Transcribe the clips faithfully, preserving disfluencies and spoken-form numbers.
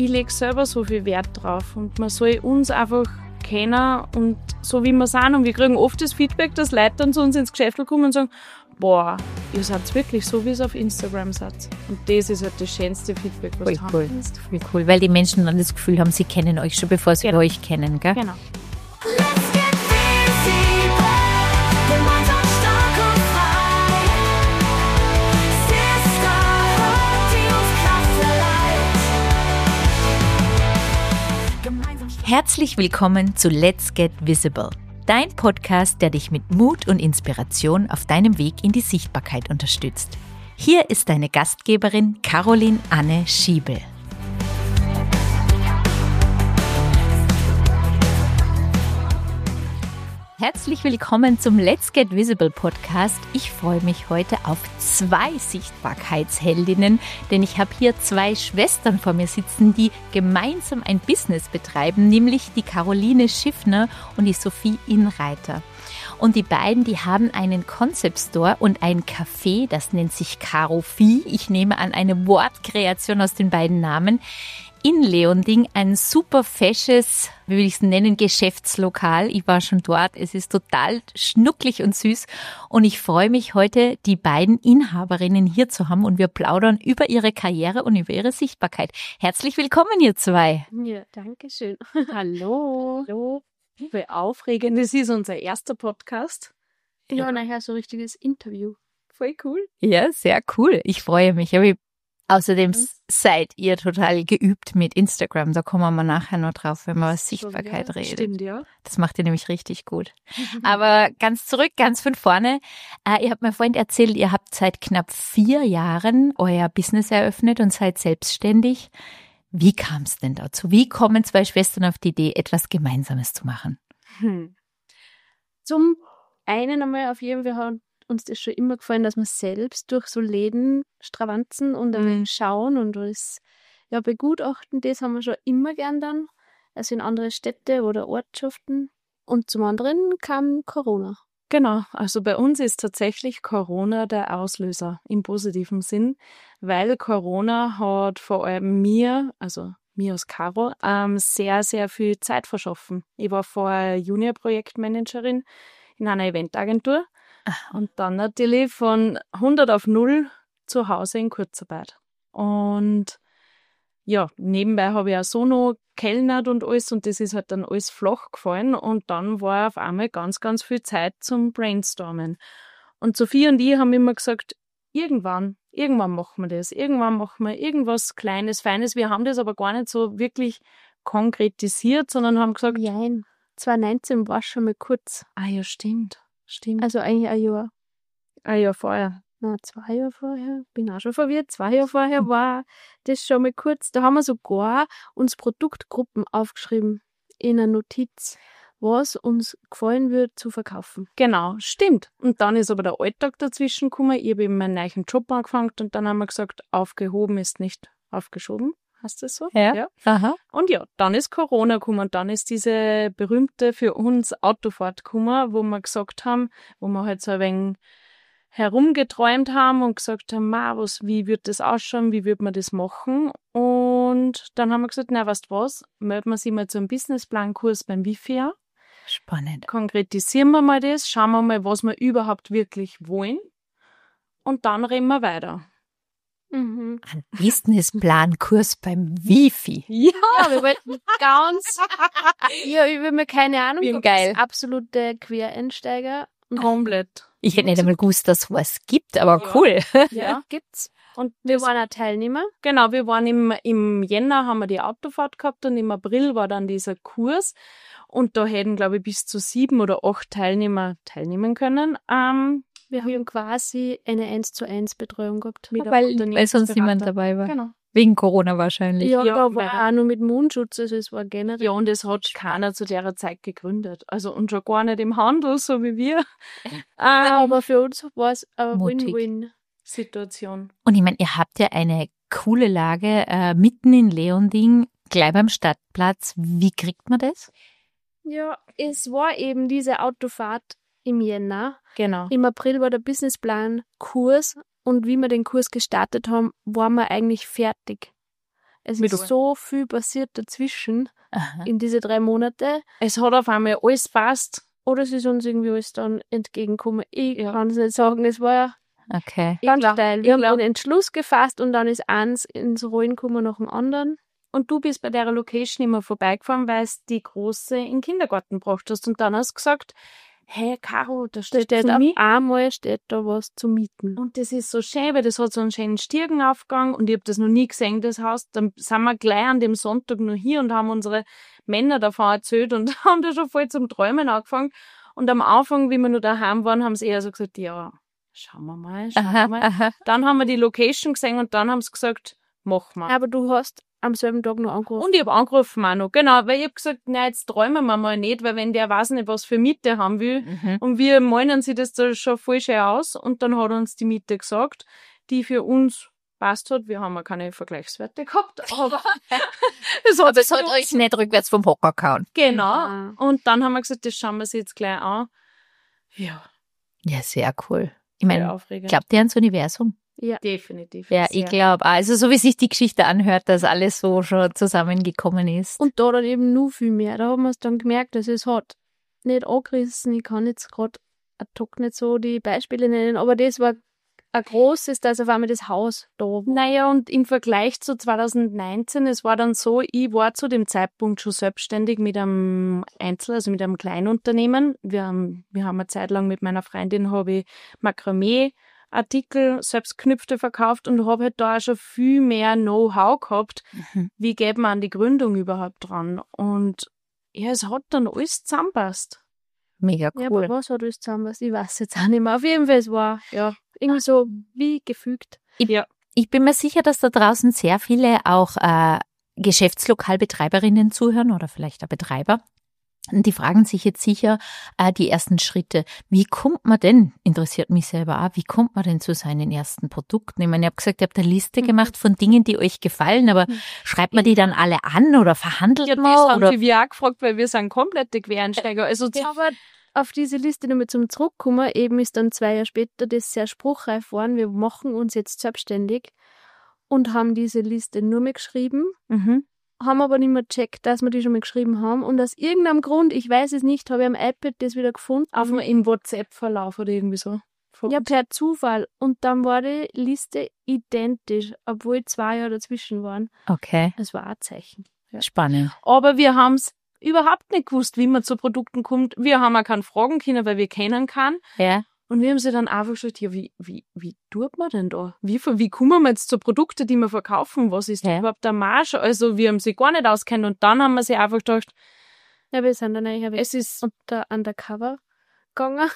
ich lege selber so viel Wert drauf und man soll uns einfach kennen und so wie wir sind. Und wir kriegen oft das Feedback, dass Leute dann zu uns ins Geschäft kommen und sagen, boah, ihr seid wirklich so, wie es auf Instagram seid. Und das ist halt das schönste Feedback, was Voll du haben cool. kannst. Voll cool, weil die Menschen dann das Gefühl haben, sie kennen euch schon, bevor sie Genau. euch kennen, gell? Genau. Let's get visible, gemeinsam stark und frei. Sisterhood, die uns Kraft verleiht. Gemeinsam stark. Herzlich willkommen zu Let's Get Visible, dein Podcast, der dich mit Mut und Inspiration auf deinem Weg in die Sichtbarkeit unterstützt. Hier ist deine Gastgeberin Caroline Anne Schiebel. Herzlich willkommen zum Let's Get Visible Podcast. Ich freue mich heute auf zwei Sichtbarkeitsheldinnen, denn ich habe hier zwei Schwestern vor mir sitzen, die gemeinsam ein Business betreiben, nämlich die Caroline Schiffner und die Sophie Inreiter. Und die beiden, die haben einen Concept Store und ein Café, das nennt sich Carofi. Ich nehme an, eine Wortkreation aus den beiden Namen. In Leonding ein super fesches, wie will ich es nennen, Geschäftslokal. Ich war schon dort. Es ist total schnucklig und süß. Und ich freue mich heute, die beiden Inhaberinnen hier zu haben. Und wir plaudern über ihre Karriere und über ihre Sichtbarkeit. Herzlich willkommen, ihr zwei. Ja, danke schön. Hallo. Hallo. Wie aufregend. Das ist unser erster Podcast. Ja, nachher so ein richtiges Interview. Voll cool. Ja, sehr cool. Ich freue mich. Aber ich, außerdem seid ihr total geübt mit Instagram. Da kommen wir nachher noch drauf, wenn man über Sichtbarkeit Ja, redet. Stimmt, ja. Das macht ihr nämlich richtig gut. Aber ganz zurück, ganz von vorne. Äh, ihr habt mir vorhin erzählt, ihr habt seit knapp vier Jahren euer Business eröffnet und seid selbstständig. Wie kam es denn dazu? Wie kommen zwei Schwestern auf die Idee, etwas Gemeinsames zu machen? Hm. Zum einen einmal auf jeden Fall hat uns das schon immer gefallen, dass wir selbst durch so Läden stravanzen und ein wenig schauen und das ja, begutachten. Das haben wir schon immer gern dann, also in andere Städte oder Ortschaften. Und zum anderen kam Corona. Genau, also bei uns ist tatsächlich Corona der Auslöser im positiven Sinn, weil Corona hat vor allem mir, also mir als Caro, ähm, sehr, sehr viel Zeit verschaffen. Ich war vorher Junior-Projektmanagerin in einer Eventagentur und dann natürlich von hundert auf null zu Hause in Kurzarbeit. Und ja, nebenbei habe ich auch so noch kellnert und alles und das ist halt dann alles flach gefallen und dann war auf einmal ganz, ganz viel Zeit zum Brainstormen. Und Sophie und ich haben immer gesagt, irgendwann, irgendwann machen wir das, irgendwann machen wir irgendwas Kleines, Feines. Wir haben das aber gar nicht so wirklich konkretisiert, sondern haben gesagt, Nein, zwanzig neunzehn war schon mal kurz. ah ja, stimmt, stimmt. Also eigentlich ein Jahr. Ah ja, vorher. Na, zwei Jahre vorher, bin auch schon verwirrt, zwei Jahre vorher war das schon mal kurz, da haben wir sogar uns Produktgruppen aufgeschrieben in einer Notiz, was uns gefallen wird zu verkaufen. Genau, stimmt. Und dann ist aber der Alltag dazwischen gekommen. Ich habe eben meinen neuen Job angefangen und dann haben wir gesagt, aufgehoben ist nicht aufgeschoben. Heißt das so? Ja. Aha. Und ja, dann ist Corona gekommen und dann ist diese berühmte für uns Autofahrt gekommen, wo wir gesagt haben, wo wir halt so ein wenig herumgeträumt haben und gesagt haben, ma, was, wie wird das ausschauen, wie wird man das machen? Und dann haben wir gesagt, na, weißt du was, melden wir sich mal zu einem Businessplankurs beim Wifi an. Spannend. Konkretisieren wir mal das, schauen wir mal, was wir überhaupt wirklich wollen und dann reden wir weiter. Mhm. Ein Businessplan-Kurs beim Wifi. Ja, Ja, wir wollten ganz, ja, ich will mir keine Ahnung, Wie ob geil. das absolute Quereinsteiger. komplett. Ich hätte nicht einmal gewusst, dass es was gibt, aber Ja. cool. Ja, gibt's. Und Wir das, waren auch Teilnehmer. genau, wir waren im, im Jänner, haben wir die Autofahrt gehabt und im April war dann dieser Kurs und da hätten, glaube ich, bis zu sieben oder acht Teilnehmer teilnehmen können. Ähm, Wir haben quasi eine eins zu eins Betreuung gehabt. mit Weil, einem weil sonst niemand Unternehmensberater. dabei war. Genau. Wegen Corona wahrscheinlich. Ja, Ja, da weil- war auch nur mit Mundschutz, also es war generell. Ja, und es hat keiner zu der Zeit gegründet. Also und schon gar nicht im Handel, so wie wir. Ähm, Aber für uns war es eine Mutig. Win-Win. Situation. Und ich meine, ihr habt ja eine coole Lage äh, mitten in Leonding, gleich beim Stadtplatz. Wie kriegt man das? Ja, es war eben diese Autofahrt im Jänner. Genau. Im April war der Businessplan Kurs und wie wir den Kurs gestartet haben, waren wir eigentlich fertig. Es Mit ist so viel passiert dazwischen Aha. in diese drei Monate. Es hat auf einmal alles passt. Oder es ist uns irgendwie alles dann entgegengekommen. Ich Ja. kann es nicht sagen. Es war ja Okay. ganz glaub- steil. ich Wir haben glaub- einen Entschluss gefasst und dann ist eins ins Rollen gekommen nach dem anderen. Und du bist bei der Location immer vorbeigefahren, weil es die Große in den Kindergarten gebracht hast. Und dann hast du gesagt, hey Caro, da Da steht steht für auf mich. einmal steht da was zu mieten. Und das ist so schön, weil das hat so einen schönen Stirgenaufgang und ich habe das noch nie gesehen, das Haus. Dann sind wir gleich an dem Sonntag noch hier und haben unsere Männer davon erzählt und haben da schon voll zum Träumen angefangen. Und am Anfang, wie wir noch daheim waren, haben sie eher so gesagt, ja, schauen wir mal, schauen wir Aha, mal. aha. Dann haben wir die Location gesehen und dann haben sie gesagt, machen wir. Aber du hast am selben Tag noch angerufen. Und ich hab angerufen auch noch, genau, weil ich hab gesagt, na, jetzt träumen wir mal nicht, weil wenn der weiß nicht, was für Miete haben will, Mhm. und wir malen sie das da schon voll schön aus und dann hat er uns die Miete gesagt, die für uns passt hat. Wir haben ja keine Vergleichswerte gehabt, aber es hat, Aber es hat für uns- euch nicht rückwärts vom Hocker gehauen. Genau. Ah. Und dann haben wir gesagt, das schauen wir uns jetzt gleich an. Ja, Ja, sehr cool. Ich sehr meine, aufregend. glaubt ihr ans Universum? Ja. Definitiv. Ja, sehr. ich glaube auch. Also so wie sich die Geschichte anhört, dass alles so schon zusammengekommen ist. Und da dann eben nur viel mehr. Da haben wir es dann gemerkt, dass es hat nicht angerissen. Ich kann jetzt gerade ad hoc nicht so die Beispiele nennen, aber das war ein großes, dass auf einmal das Haus da war. Naja, und im Vergleich zu zwanzig neunzehn, es war dann so, ich war zu dem Zeitpunkt schon selbstständig mit einem Einzel, also mit einem Kleinunternehmen. Wir haben, wir haben eine Zeit lang mit meiner Freundin, habe ich Makramee-Artikel, selbstknüpfte verkauft und habe halt da auch schon viel mehr Know-how gehabt, Mhm. wie geht man an die Gründung überhaupt dran. Und ja, es hat dann alles zusammenpasst. Mega Ja, aber cool. was hat alles zusammen? Ich weiß jetzt auch nicht mehr. Auf jeden Fall, es war ja irgendwie so wie gefügt. Ich bin mir sicher, dass da draußen sehr viele auch äh, Geschäftslokalbetreiberinnen zuhören oder vielleicht auch Betreiber. Und die fragen sich jetzt sicher äh, die ersten Schritte. Wie kommt man denn, interessiert mich selber auch, wie kommt man denn zu seinen ersten Produkten? Ich meine, ich habe gesagt, ihr habt eine Liste Mhm. gemacht von Dingen, die euch gefallen, aber Mhm. schreibt man die dann alle an oder verhandelt Ja, das man? haben Oder? sie wir auch gefragt, weil wir sind komplette Quereinsteiger. Also Ja, aber auf diese Liste nochmal zum Zurückkommen, eben ist dann zwei Jahre später das sehr spruchreif worden. Wir machen uns jetzt selbstständig und haben diese Liste nur mehr geschrieben, mhm. haben aber nicht mehr gecheckt, dass wir die schon mal geschrieben haben. Und aus irgendeinem Grund, ich weiß es nicht, habe ich am iPad das wieder gefunden. auf dem im WhatsApp-Verlauf oder irgendwie so. Von Ja, uns. per Zufall. Und dann war die Liste identisch, obwohl zwei Jahre dazwischen waren. Okay, Es war ein Zeichen. spannend. Aber wir haben es überhaupt nicht gewusst, wie man zu Produkten kommt. Wir haben auch keine Fragen können, weil wir kennen kann. Ja. Und wir haben sie dann einfach gesagt, ja, wie, wie, wie tut man denn da? Wie, wie kommen wir jetzt zu Produkten, die wir verkaufen? Was ist Ja. überhaupt der Marge? Also wir haben sie gar nicht auskennen. Und dann haben wir sie einfach gedacht, Ja, wir sind dann eigentlich es ist unter Undercover gegangen.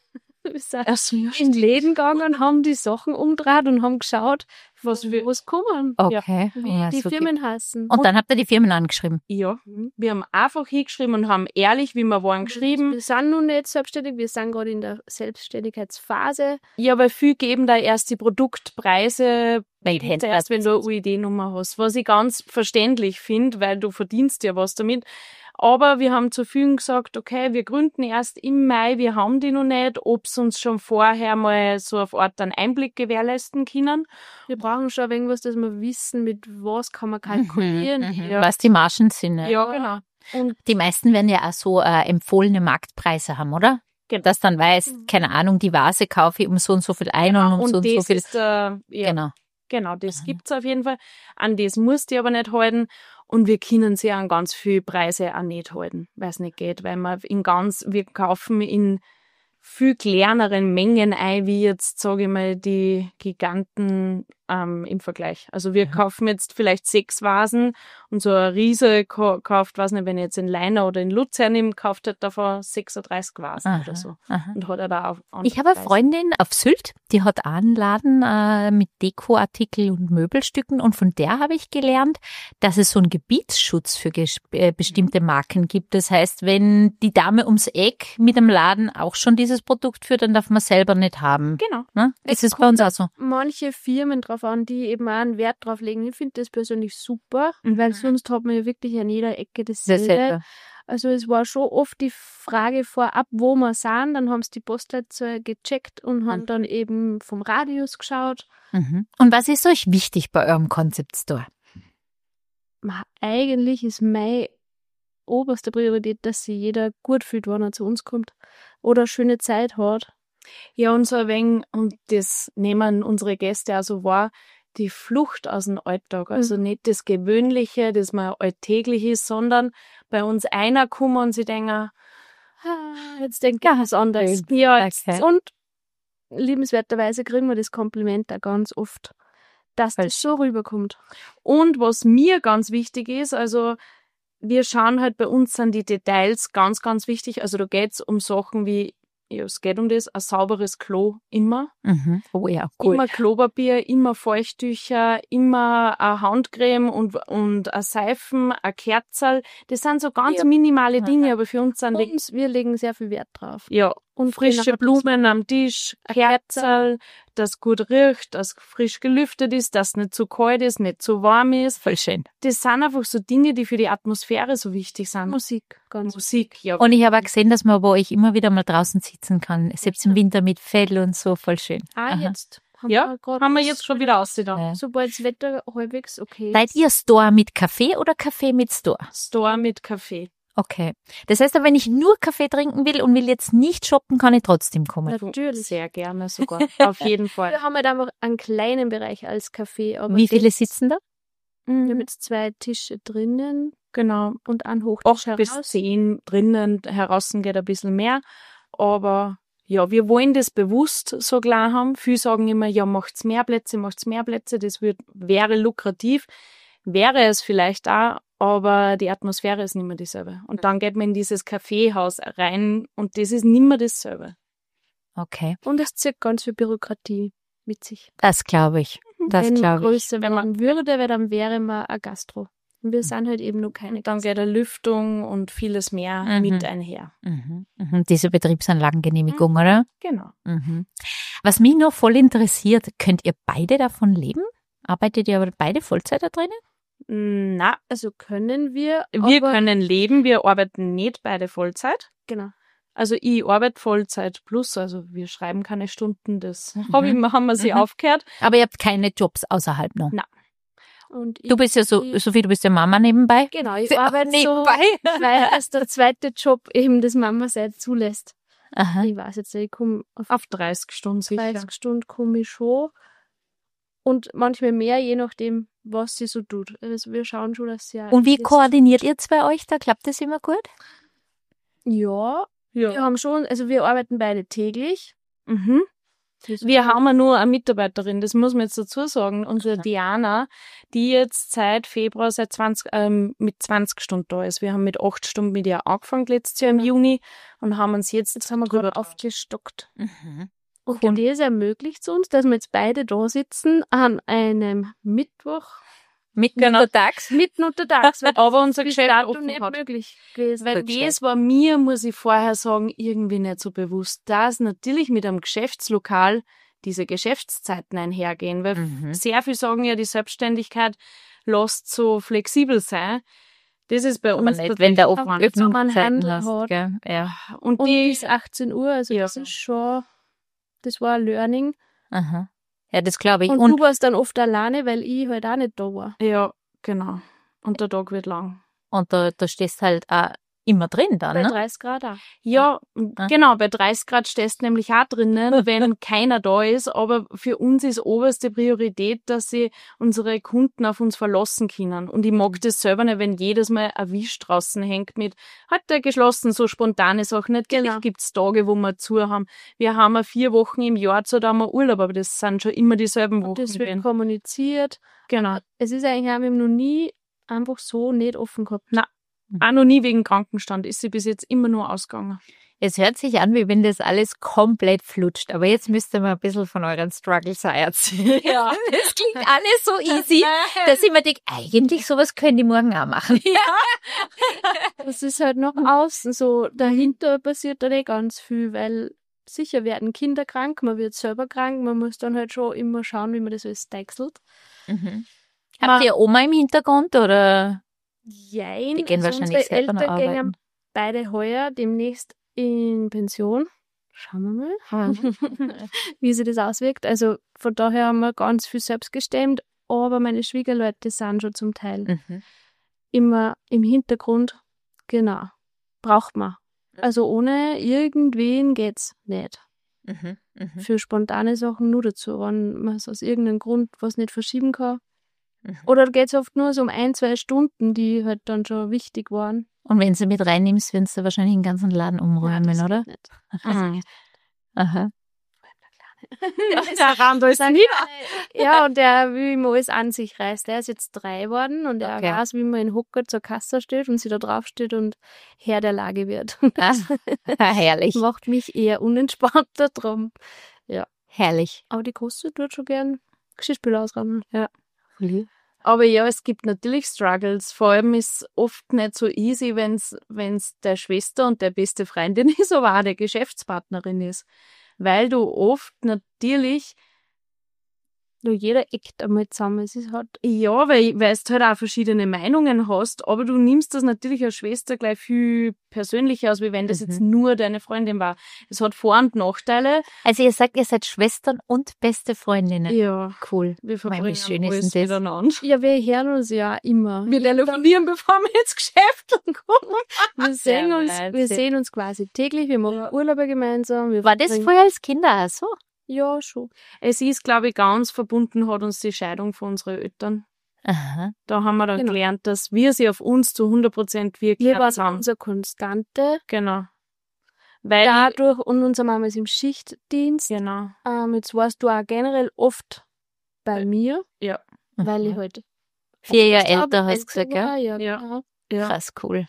Wir sind erst ja, in Läden gegangen, haben die Sachen umgedreht und haben geschaut, was wir, was kommen. Okay. Wie Ja, die so Firmen heißen. Und dann habt ihr die Firmen angeschrieben. ja, wir haben einfach hingeschrieben und haben ehrlich, wie wir waren, geschrieben. Wir sind nun nicht selbstständig, wir sind gerade in der Selbstständigkeitsphase. Ja, weil viel geben da erst die Produktpreise Weil Bitte erst, wenn du eine U I D-Nummer hast, was ich ganz verständlich finde, weil du verdienst ja was damit. Aber wir haben zu vielen gesagt, okay, wir gründen erst im Mai, wir haben die noch nicht, ob sie uns schon vorher mal so auf Art einen Einblick gewährleisten können. Wir brauchen schon irgendwas, dass wir wissen, mit was kann man kalkulieren. Mhm. Ja. Was die Margen sind. Ne? Ja, genau. Und Die meisten werden ja auch so äh, empfohlene Marktpreise haben, oder? Genau. Dass dann weiß, keine Ahnung, die Vase kaufe ich um so und so viel ein und um und so und so das viel. ist, äh, ja, Genau. genau, das Mhm. gibt's auf jeden Fall. An das musst du aber nicht halten. Und wir können sie an ganz viele Preise auch nicht halten, weil es nicht geht, weil wir in ganz, wir kaufen in viel kleineren Mengen ein, wie jetzt, sage ich mal, die Giganten ähm, im Vergleich. Also wir Mhm. kaufen jetzt vielleicht sechs Vasen und so ein Riese ka- kauft, weiß nicht, wenn ich jetzt in Leina oder in Luzern nehme, kauft halt davon sechsunddreißig Vasen Aha, oder so. aha. Und hat er da auch andere Ich habe eine Preise. Freundin auf Sylt, die hat auch einen Laden äh, mit Dekoartikel und Möbelstücken und von der habe ich gelernt, dass es so einen Gebietsschutz für ges- äh, bestimmte Marken gibt. Das heißt, wenn die Dame ums Eck mit dem Laden auch schon dieses Produkt führt, dann darf man selber nicht haben. Genau. Ne? Es Ist es bei uns auch so? Manche Firmen drauf an, die eben auch einen Wert drauf legen. Ich finde das persönlich super, Mhm. weil sonst hat man ja wirklich an jeder Ecke dasselbe. Dasselbe. Also es war schon oft die Frage vorab, wo wir sind. Dann haben sie die Postleitzahl gecheckt und haben Mhm. dann eben vom Radius geschaut. Mhm. Und was ist euch wichtig bei eurem Concept Store? ma, eigentlich ist meine oberste Priorität, dass sich jeder gut fühlt, wenn er zu uns kommt oder eine schöne Zeit hat. Ja, und so ein wenig, und das nehmen unsere Gäste also wahr, die Flucht aus dem Alltag. Also nicht das Gewöhnliche, das mal alltäglich ist, sondern bei uns einer kommen und sie denken, Ah, jetzt denke ich was anderes. ja, jetzt, Okay. Und liebenswerterweise kriegen wir das Kompliment auch ganz oft, dass Voll das so rüberkommt. und was mir ganz wichtig ist, also wir schauen halt, bei uns sind die Details ganz, ganz wichtig. Also da geht's um Sachen wie, ja, es geht um das, ein sauberes Klo immer. Mhm. Oh ja, cool. Immer Klopapier, immer Feuchttücher, immer eine Handcreme und, und ein Seifen, ein Kerzerl. Das sind so ganz Ja. minimale Dinge, aber für uns sind die, Uns, wir legen sehr viel Wert drauf. ja, Und frische genau, Blumen am Tisch, ein Kerzerl, das gut riecht, das frisch gelüftet ist, das nicht zu kalt ist, nicht zu warm ist. Voll schön. Das sind einfach so Dinge, die für die Atmosphäre so wichtig sind. Musik, ganz Musik, ja. Und ich habe auch gesehen, dass man bei euch immer wieder mal draußen sitzen kann. Selbst im Winter mit Fell und so, voll schön. Ah, Aha. jetzt haben Ja, wir grad haben wir das- jetzt schon wieder ausgedacht. Ja. Sobald das Wetter halbwegs okay Seid ist. ihr Store mit Kaffee oder Kaffee mit Store? Store mit Kaffee. Okay. Das heißt, wenn ich nur Kaffee trinken will und will jetzt nicht shoppen, kann ich trotzdem kommen. Natürlich. Sehr gerne sogar. Auf jeden Fall. Wir haben halt einfach einen kleinen Bereich als Café. Aber Wie viele das- sitzen da? Wir haben Mhm. jetzt zwei Tische drinnen Genau. und einen Hochtisch Acht bis heraus. zehn drinnen, heraus geht ein bisschen mehr. Aber ja, wir wollen das bewusst so klar haben. Viele sagen immer, ja, macht's mehr Plätze, macht's mehr Plätze. Das wird, wäre lukrativ. Wäre es vielleicht auch, aber die Atmosphäre ist nicht mehr dieselbe. Und dann geht man in dieses Kaffeehaus rein und das ist nicht mehr dasselbe. Okay. Und es zieht ganz viel Bürokratie mit sich. Das glaube ich. Das Wenn glaube ich. größer Wenn man- werden würde, weil dann wäre man ein Gastro. Und wir sind halt eben noch keine Dann geht eine Lüftung und vieles mehr Mhm. mit einher. Mhm. Mhm. Diese Betriebsanlagengenehmigung, oder? Genau. Mhm. Was mich noch voll interessiert, könnt ihr beide davon leben? Arbeitet ihr aber beide Vollzeit da drinnen? Na, Also können wir. wir aber, können leben, wir arbeiten nicht beide Vollzeit. Genau. Also ich arbeite Vollzeit plus, also wir schreiben keine Stunden, das Mhm. hab ich, haben wir sie Mhm. aufgehört. Aber ihr habt keine Jobs außerhalb noch. Na. Und Du bist ja so, ich- Sophie, du bist ja Mama nebenbei. Genau, ich Sie- arbeite so, nebenbei. weil als der zweite Job eben das Mama-Sein zulässt. Aha. Ich weiß jetzt nicht, ich komme auf Auf dreißig Stunden sicher. dreißig Stunden komme ich schon. Und manchmal mehr, je nachdem, was sie so tut. Also wir schauen schon, dass sie ja Und wie das- koordiniert ihr zwei euch da? Klappt das immer gut? Ja, wir Ja. haben schon, also wir arbeiten beide täglich. Mhm. Wir haben ja nur eine Mitarbeiterin, das muss man jetzt dazu sagen. Unsere Aha. Diana, die jetzt seit Februar seit zwanzig, ähm, mit zwanzig Stunden da ist. Wir haben mit acht Stunden mit ihr angefangen letztes Jahr im Juni und haben uns jetzt, Jetzt haben wir drüber gerade aufgestockt. Mhm. Und Cool. das ermöglicht es uns, dass wir jetzt beide da sitzen an einem Mittwoch, Mitten Genau. untertags? mitten untertags. weil aber unser bis Geschäft dato offen nicht hat. möglich gewesen. Weil Rückschlag. das war mir, muss ich vorher sagen, irgendwie nicht so bewusst, dass natürlich mit einem Geschäftslokal diese Geschäftszeiten einhergehen. Weil Mhm. sehr viel sagen ja, die Selbstständigkeit lässt so flexibel sein. Das ist bei Aber uns nicht, wenn der tatsächlich offen nicht so. man Öffnungszeiten Handel hast. hat. Gell? Ja. Und Und die, bis achtzehn Uhr, also Ja. das ist schon, das war ein Learning. Aha. Ja, das glaube ich. Und, Und du warst dann oft alleine, weil ich halt auch nicht da war. ja, genau. Und der Tag wird lang. Und da, da stehst halt auch immer drin dann, Bei ne? dreißig Grad auch. Ja, Ah. genau, bei dreißig Grad stehst du nämlich auch drinnen, wenn keiner da ist. Aber für uns ist oberste Priorität, dass sie unsere Kunden auf uns verlassen können. Und ich mag das selber nicht, wenn jedes Mal ein Wisch draußen hängt mit heute geschlossen, so spontane Sachen. Natürlich Genau. gibt's Tage, wo wir zu haben. Wir haben ja vier Wochen im Jahr, so da haben wir Urlaub, aber das sind schon immer dieselben Wochen. Das wird wenn- kommuniziert. Genau. Es ist eigentlich auch, wir haben noch nie einfach so nicht offen gehabt. Na. Auch noch nie wegen Krankenstand, ist sie bis jetzt immer nur ausgegangen. Es hört sich an, wie wenn das alles komplett flutscht. Aber jetzt müsst ihr mal ein bisschen von euren Struggles auch erzählen. Ja. Das klingt alles so easy, dass ich mir denke, eigentlich sowas können die morgen auch machen. Das ist halt nach außen so. Dahinter passiert da nicht ganz viel, weil sicher werden Kinder krank, man wird selber krank, man muss dann halt schon immer schauen, wie man das alles deichselt. Mhm. Habt ihr Oma im Hintergrund oder? Jein. Die gehen also wahrscheinlich unsere selber noch Eltern gehen arbeiten. beide heuer demnächst in Pension. Schauen wir mal, wie sich das auswirkt. Also von daher haben wir ganz viel selbst gestemmt, aber meine Schwiegerleute sind schon zum Teil Mhm. immer im Hintergrund. Genau. Braucht man. Also ohne irgendwen geht's nicht. Mhm. Mhm. Für spontane Sachen nur dazu, wenn man es aus irgendeinem Grund was nicht verschieben kann. Mhm. Oder geht's oft nur so um ein, zwei Stunden, die halt dann schon wichtig waren. Und wenn sie mit reinnimmst, werden sie wahrscheinlich den ganzen Laden umräumen, Nein, das oder? geht nicht. Mhm. Aha. Der Randall ist Dann- nie. Ja, und der will ihm alles an sich reißen. Der ist jetzt drei geworden und er Okay. weiß, wie man in Hocker zur Kasse steht und sie da drauf steht und Herr der Lage wird. Ah, herrlich. Macht mich eher unentspannter drum. Herrlich. Aber die Große tut schon gern Geschirrspüler ausräumen. Ja. Aber ja, es gibt natürlich Struggles. Vor allem ist oft nicht so easy, wenn es der Schwester und der beste Freundin ist, aber auch der Geschäftspartnerin ist. Weil du oft natürlich, Nur jeder eckt einmal zusammen. Es ist halt, ja, weil, weil du halt auch verschiedene Meinungen hast, aber du nimmst das natürlich als Schwester gleich viel persönlicher aus, wie wenn das Mhm. jetzt nur deine Freundin war. Es hat Vor- und Nachteile. Also ihr sagt, ihr seid Schwestern und beste Freundinnen. Ja, Cool. wir Mei, verbringen wie schön ist alles denn das? miteinander. ja, wir hören uns ja immer. Wir telefonieren, bevor wir ins Geschäft kommen. Wir sehen, uns, wir Wahnsinn. sehen uns quasi täglich. Wir machen Urlaube gemeinsam. Wir War das verbringen- früher als Kinder auch so? Ja, schon. Es ist, glaube ich, ganz verbunden hat uns die Scheidung von unseren Eltern. Aha. Da haben wir dann Genau. gelernt, dass wir sie auf uns zu hundert Prozent Wir wirklich waren haben. unsere Konstante. Genau. Weil, Dadurch, und unsere Mama ist im Schichtdienst. genau. Ähm, jetzt warst du auch generell oft bei Äh, mir, Ja. weil ich Mhm. halt Vier Jahre älter älter, hast du gesagt, war. gell? Ja, Ja. genau. ja. Krass, cool.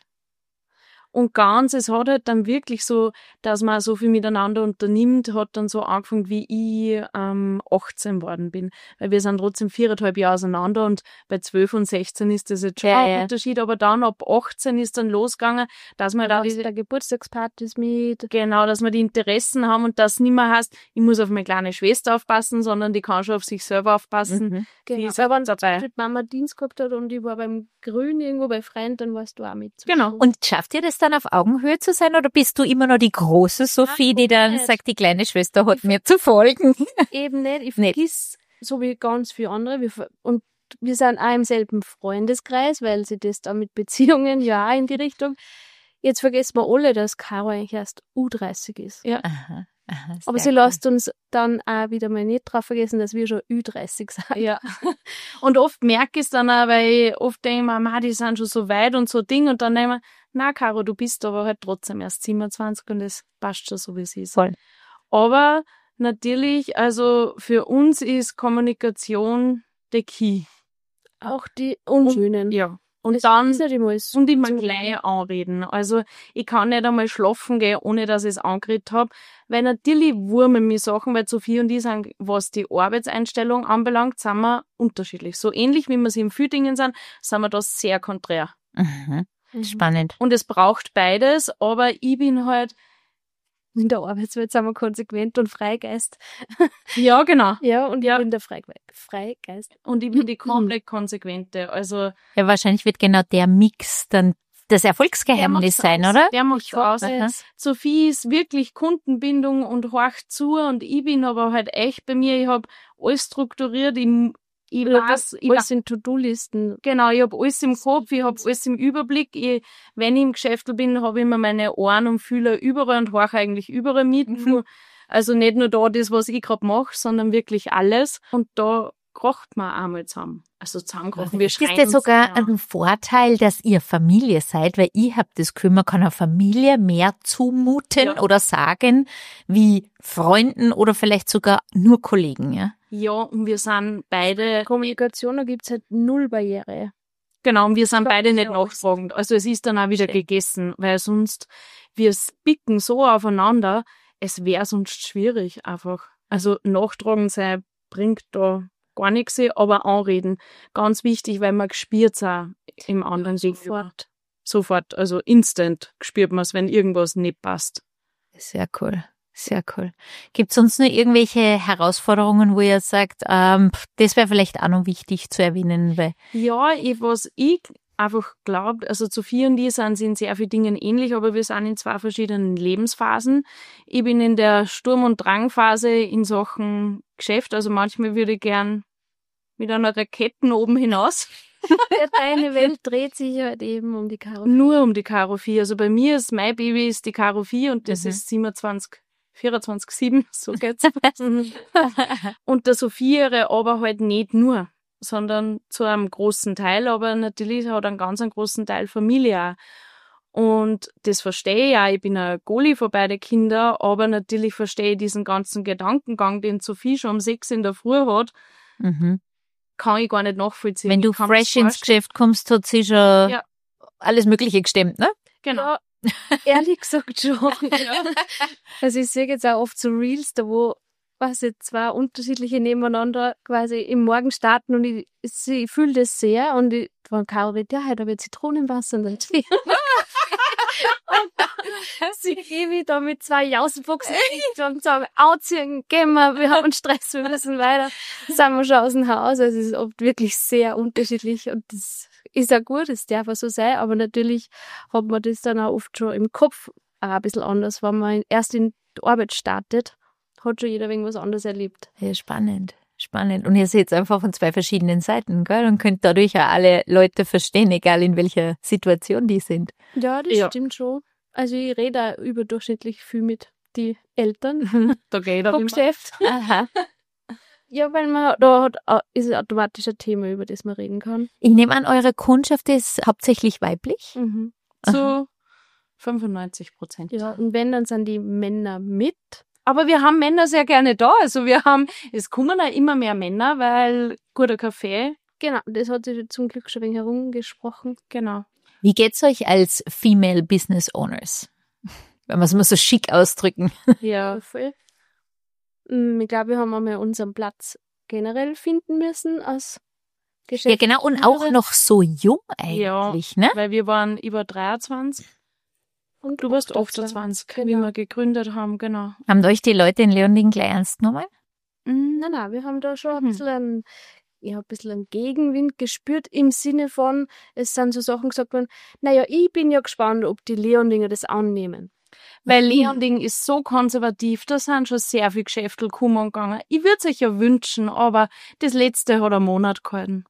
Und ganz, es hat halt dann wirklich so, dass man so viel miteinander unternimmt, hat dann so angefangen, wie ich ähm, achtzehn worden bin. Weil wir sind trotzdem viereinhalb Jahre auseinander und bei zwölf und sechzehn ist das jetzt schon Ja, ein ja. Unterschied, aber dann ab achtzehn ist dann losgegangen, dass man Da da diese diese, der Geburtstagspartys mit. genau, dass wir die Interessen haben und das nicht mehr heißt, ich muss auf meine kleine Schwester aufpassen, sondern die kann schon auf sich selber aufpassen. Mhm. Die Genau. ist Weil wenn dabei. die Mama Dienst gehabt hat und ich war beim Grün irgendwo bei Freunden, dann warst du auch mit. Genau. Und schafft ihr das dann auf Augenhöhe zu sein oder bist du immer noch die große Sophie, die dann nicht. sagt, die kleine Schwester hat mir zu folgen? Eben nicht. Ich Nicht. vergiss, so wie ganz viele andere. Wir, ver- und wir sind auch im selben Freundeskreis, weil sie das dann mit Beziehungen ja auch in die Richtung. Jetzt vergessen wir alle, dass Caro eigentlich erst U dreißig ist. Ja. Aha, aha, Aber sehr sie cool. lässt uns dann auch wieder mal nicht drauf vergessen, dass wir schon Ü dreißig sind. Ja. Und oft merke ich es dann auch, weil ich oft denke, ich mir, die sind schon so weit und so Ding. Und dann denke ich mir, na Caro, du bist aber halt trotzdem erst siebenundzwanzig und es passt schon so, wie es ist. Voll. Aber natürlich, also für uns ist Kommunikation der Key. Auch die Unschönen. Ja. Und Das dann ist nicht immer so. und immer gleich anreden. Also ich kann nicht einmal schlafen gehen, ohne dass ich es angeredet habe. Weil natürlich wurmen mir Sachen, weil Sophie und ich sind, was die Arbeitseinstellung anbelangt, sind wir unterschiedlich. So ähnlich wie wir sie in vielen Dingen sind, sind wir da sehr konträr. Mhm. Mhm. Spannend. Und es braucht beides, aber ich bin halt, In der Arbeitswelt sind wir konsequent und Freigeist. ja genau, Ja, und Ja. ich bin der Freige Freigeist. und ich bin die komplett konsequente. Also Ja, wahrscheinlich wird genau der Mix dann das Erfolgsgeheimnis sein, oder? Der macht's aus. Aha. Sophie ist wirklich Kundenbindung und horcht zu und ich bin aber halt echt bei mir, ich habe alles strukturiert, ich, ich weiß, ich Alles weiß, sind To-Do-Listen. genau, ich habe alles im Kopf, ich habe alles im Überblick. Ich, wenn ich im Geschäft bin, habe ich immer meine Ohren und Fühler überall und horche eigentlich überall mit. Mhm. Also nicht nur da das, was ich gerade mache, sondern wirklich alles. Und da krocht man einmal zusammen. Also zusammenkrochen, wir Ist schreien das uns sogar an. ein Vorteil, dass ihr Familie seid? Weil ich habe das Gefühl, man kann einer Familie mehr zumuten Ja. oder sagen, wie Freunden oder vielleicht sogar nur Kollegen, ja? Ja, und wir sind beide Kommunikation, da gibt's halt null Barriere. Genau, und wir sind glaub, beide das ist nicht ja alles. nachfragend. Also es ist dann auch wieder Schön. gegessen, weil sonst, wir spicken so aufeinander, es wäre sonst schwierig einfach. Also nachtragen sein bringt da gar nichts, aber anreden, ganz wichtig, weil man gespürt auch im anderen gegenüber. Sofort. Sofort, also instant spürt man es, wenn irgendwas nicht passt. Sehr cool. Sehr cool. Gibt es sonst noch irgendwelche Herausforderungen, wo ihr sagt, ähm, pf, das wäre vielleicht auch noch wichtig zu erwähnen, weil Ja, ich, was ich einfach glaube, also Sophie und ich sind in sehr vielen Dingen ähnlich, aber wir sind in zwei verschiedenen Lebensphasen. Ich bin in der Sturm- und Drangphase in Sachen Geschäft, also manchmal würde ich gern mit einer Rakete oben hinaus. Ja, deine Welt dreht sich halt eben um die Karo. Nur um die Karo vier. Also bei mir ist mein Baby ist die Karo vier und das Mhm. ist siebenundzwanzig, vierundzwanzig, sieben, so geht's. Und der Sophiere aber halt nicht nur, sondern zu einem großen Teil, aber natürlich hat einen ganz einen großen Teil Familie auch. Und das verstehe ich auch. Ich bin ein Goli für beide Kinder, aber natürlich verstehe ich diesen ganzen Gedankengang, den Sophie schon um sechs in der Früh hat, Mhm. kann ich gar nicht nachvollziehen. Wenn du Ich kann mir's fresh ins vorstellen. Geschäft kommst, hat sie schon Ja. alles Mögliche gestemmt, ne? Genau. Ja, ehrlich gesagt schon. Also ich sehe jetzt auch oft so Reels, da wo quasi zwei unterschiedliche nebeneinander quasi im Morgen starten und ich, ich, ich fühle das sehr und ich von Caro redet, ja, heute habe ich Zitronenwasser und dann Tee. Und dann sie gebe ich da mit zwei Jausenboxen und sagen, ausziehen, gehen wir, wir haben Stress, wir müssen weiter. Sind wir schon aus dem Haus. Also es ist oft wirklich sehr unterschiedlich und das ist auch gut, das darf auch so sein, aber natürlich hat man das dann auch oft schon im Kopf auch ein bisschen anders, wenn man erst in die Arbeit startet, hat schon jeder irgendwas anderes erlebt. Ja, spannend. Spannend. Und ihr seht es einfach von zwei verschiedenen Seiten, gell? Und könnt dadurch auch alle Leute verstehen, egal in welcher Situation die sind. Ja, das Ja. stimmt schon. Also ich rede auch überdurchschnittlich viel mit die Eltern Da geht er vom immer. Geschäft. Aha. Ja, weil man da hat, au- ist es automatisch ein Thema, über das man reden kann. Ich nehme an, eure Kundschaft ist hauptsächlich weiblich. Mhm. Zu fünfundneunzig Prozent. Ja, und wenn, dann sind die Männer mit. Aber wir haben Männer sehr gerne da. Also wir haben, es kommen auch immer mehr Männer, weil guter Kaffee, Genau, das hat sich zum Glück schon ein wenig herumgesprochen. genau. Wie geht's euch als Female Business Owners? Wenn wir es mal so schick ausdrücken. Ja. Voll. Mm, Ich glaube, wir haben einmal unseren Platz generell finden müssen als Ja, Geschäft. genau. Und auch noch so jung eigentlich, ne? Weil wir waren über dreiundzwanzig. Und Du warst achtundzwanzig. achtundzwanzig, wie Genau. wir gegründet haben, genau. Haben euch die Leute in Leonding gleich ernst genommen? Nein, nein, wir haben da schon ein Mhm. bisschen einen, ja, ein bisschen einen Gegenwind gespürt im Sinne von, es sind so Sachen gesagt worden, naja, ich bin ja gespannt, ob die Leondinger das annehmen. Weil Leonding ist so konservativ, da sind schon sehr viele Geschäfte gekommen und gegangen. Ich würde es euch ja wünschen, aber das letzte hat einen Monat gehalten.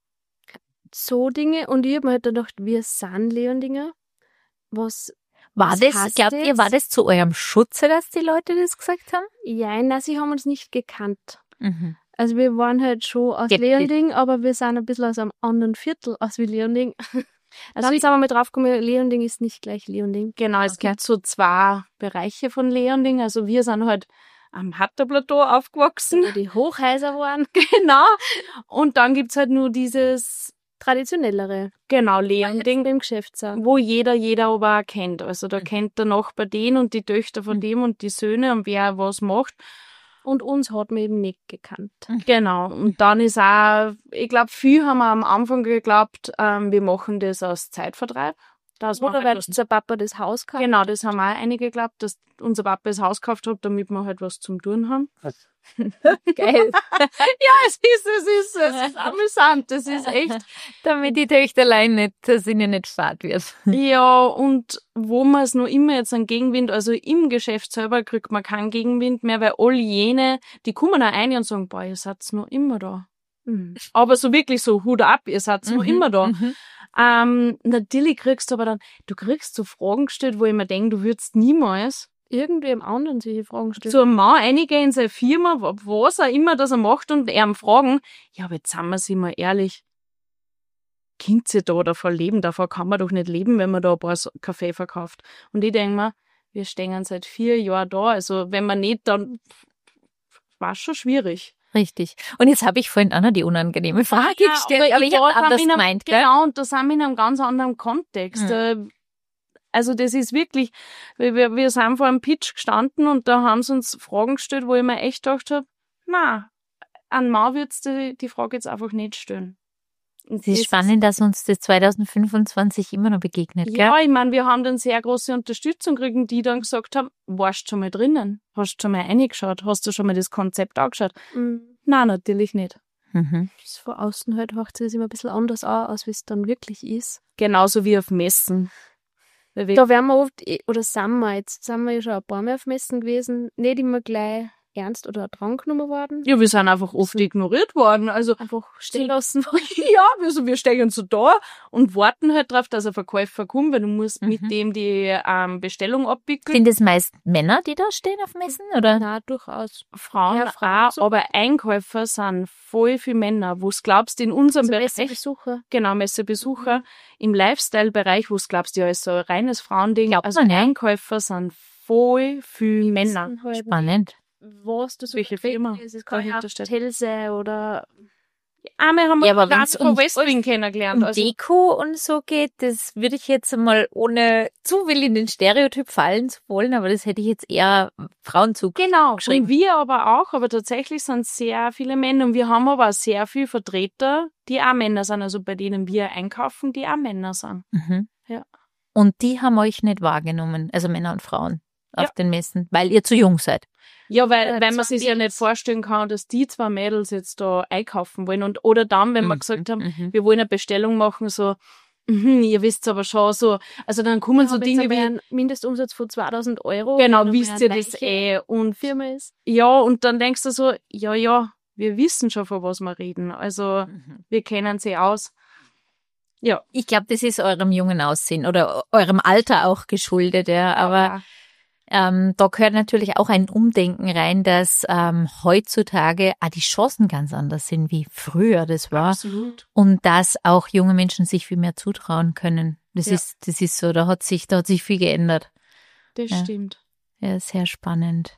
So Dinge. Und ich habe mir halt gedacht, wir sind Leondinger. Was, War Was das, heißt glaubt das? ihr, war das zu eurem Schutze, dass die Leute das gesagt haben? ja, na, sie haben uns nicht gekannt. Mhm. Also wir waren halt schon aus Skeptisch. Leonding, aber wir sind ein bisschen aus einem anderen Viertel als wie Leonding. Also Dann ich, sind wir mal draufgekommen, Leonding ist nicht gleich Leonding. genau, es gibt so zwei Bereiche von Leonding. Also wir sind halt am Hatterplateau aufgewachsen. Wo die Hochhäuser waren. Genau. Und dann gibt's halt nur dieses, Traditionellere. genau, Leonding Leonding, im Geschäft sagen. wo jeder, jeder aber auch kennt. Also da kennt der Nachbar den und die Töchter von Mhm. dem und die Söhne und wer was macht. Und uns hat man eben nicht gekannt. Genau. Und dann ist auch, ich glaube, viel haben wir am Anfang geglaubt, ähm, wir machen das aus Zeitvertreib. Dass man Oder halt weil was, unser Papa das Haus kauft. genau, das haben auch einige geglaubt, dass unser Papa das Haus gekauft hat, damit wir halt was zum Tun haben. Geil. Ja, es ist, es ist, es ist amüsant, das ist echt. Damit die Töchterlein nicht, dass ihnen nicht fad wird. Ja, und wo man es noch immer jetzt einen Gegenwind, also im Geschäft selber kriegt man keinen Gegenwind mehr, weil all jene, die kommen auch rein und sagen, boah, ihr seid noch immer da. Mhm. Aber so wirklich so, Hut ab, ihr seid noch immer da. Mhm. Ähm, natürlich kriegst du aber dann, du kriegst so Fragen gestellt, wo ich mir denke, du würdest niemals Irgendwem anderen solche Fragen stellen. zu einem Mann reingehen in seine Firma, was auch immer das er macht und ihm fragen, ja, aber jetzt sind wir sie mal ehrlich, könnt ihr da davon leben? Davon kann man doch nicht leben, wenn man da ein paar so- Kaffee verkauft. Und ich denke mir, wir stehen seit vier Jahren da, also wenn man nicht, dann war es schon schwierig. Richtig. Und jetzt habe ich vorhin auch noch die unangenehme Frage Ja, gestellt, aber ich da habe sind anders wir in einem- gemeint, gell? Genau, und da sind wir in einem ganz anderen Kontext. Mhm. Äh, Also das ist wirklich, wir, wir wir sind vor einem Pitch gestanden und da haben sie uns Fragen gestellt, wo ich mir echt gedacht habe, na, an Mann würdest du die Frage jetzt einfach nicht stellen. Und Es ist das spannend, dass uns das zwanzig fünfundzwanzig immer noch begegnet, gell? Ja, ich meine, wir haben dann sehr große Unterstützung gekriegt, die dann gesagt haben, warst du schon mal drinnen? Hast du schon mal reingeschaut? Hast du schon mal das Konzept angeschaut? Mhm. Nein, natürlich nicht. Mhm. Das von außen halt hört sich das immer ein bisschen anders an, als wie es dann wirklich ist. Genauso wie auf Messen. Weil wir, Da werden wir oft, eh- oder sind wir jetzt, sind wir ja schon ein paar Mal auf Messen gewesen, nicht immer gleich ernst oder drangenommen worden. Ja, wir sind einfach oft ignoriert worden. Also Einfach stehen lassen. ja, also wir stehen so da und warten halt drauf, dass ein Verkäufer kommt, weil du musst Mhm. mit dem die ähm, Bestellung abwickeln. Sind es meist Männer, die da stehen auf Messen, oder? Na, durchaus. Frauen Ja, Frauen auch, so. aber Einkäufer sind voll viele Männer. Wo's glaubst in unserem Also Bereich, Messebesucher. genau, Messebesucher, im Lifestyle-Bereich, wo's glaubst du, ja, ist so ein reines Frauending. Glaubt Also man, ja. Einkäufer sind voll viele Männer. Wissen halt Spannend. was das Welche für Firma ist. Es kann ja dahinter auch steht. Hotel sein oder Einmal haben wir Ja, aber gerade wenn's von um- Westwing kennengelernt. Um Also, Deko und so geht, das würde ich jetzt mal, ohne zu will in den Stereotyp fallen zu wollen, aber das hätte ich jetzt eher Frauenzug. genau, geschrieben. und wir aber auch, aber tatsächlich sind sehr viele Männer und wir haben aber auch sehr viele Vertreter, die auch Männer sind, also bei denen wir einkaufen, die auch Männer sind. Mhm. Ja. Und die haben euch nicht wahrgenommen, also Männer und Frauen auf Ja. den Messen, weil ihr zu jung seid. Ja, weil, Äh, weil man zwei sich ja nicht Mädels. vorstellen kann, dass die zwei Mädels jetzt da einkaufen wollen und oder dann, wenn wir Mhm, gesagt haben, mhm. wir wollen eine Bestellung machen, so, mhm, ihr wisst aber schon so, also dann kommen so haben jetzt Dinge aber wie, einen Mindestumsatz von zweitausend Euro. genau, wenn er wisst mal ihr eine das reiche eh und Firma ist. ja, und dann denkst du so, ja, ja, wir wissen schon, von was wir reden, also Mhm. wir kennen sie aus. Ja, Ich glaube, das ist eurem jungen Aussehen oder eurem Alter auch geschuldet, ja. Aber ähm, da gehört natürlich auch ein Umdenken rein, dass ähm, heutzutage auch die Chancen ganz anders sind, wie früher das war. absolut. Und dass auch junge Menschen sich viel mehr zutrauen können. Das Ja. ist, das ist so, da hat sich, da hat sich viel geändert. Das Ja. stimmt. Ja, sehr spannend.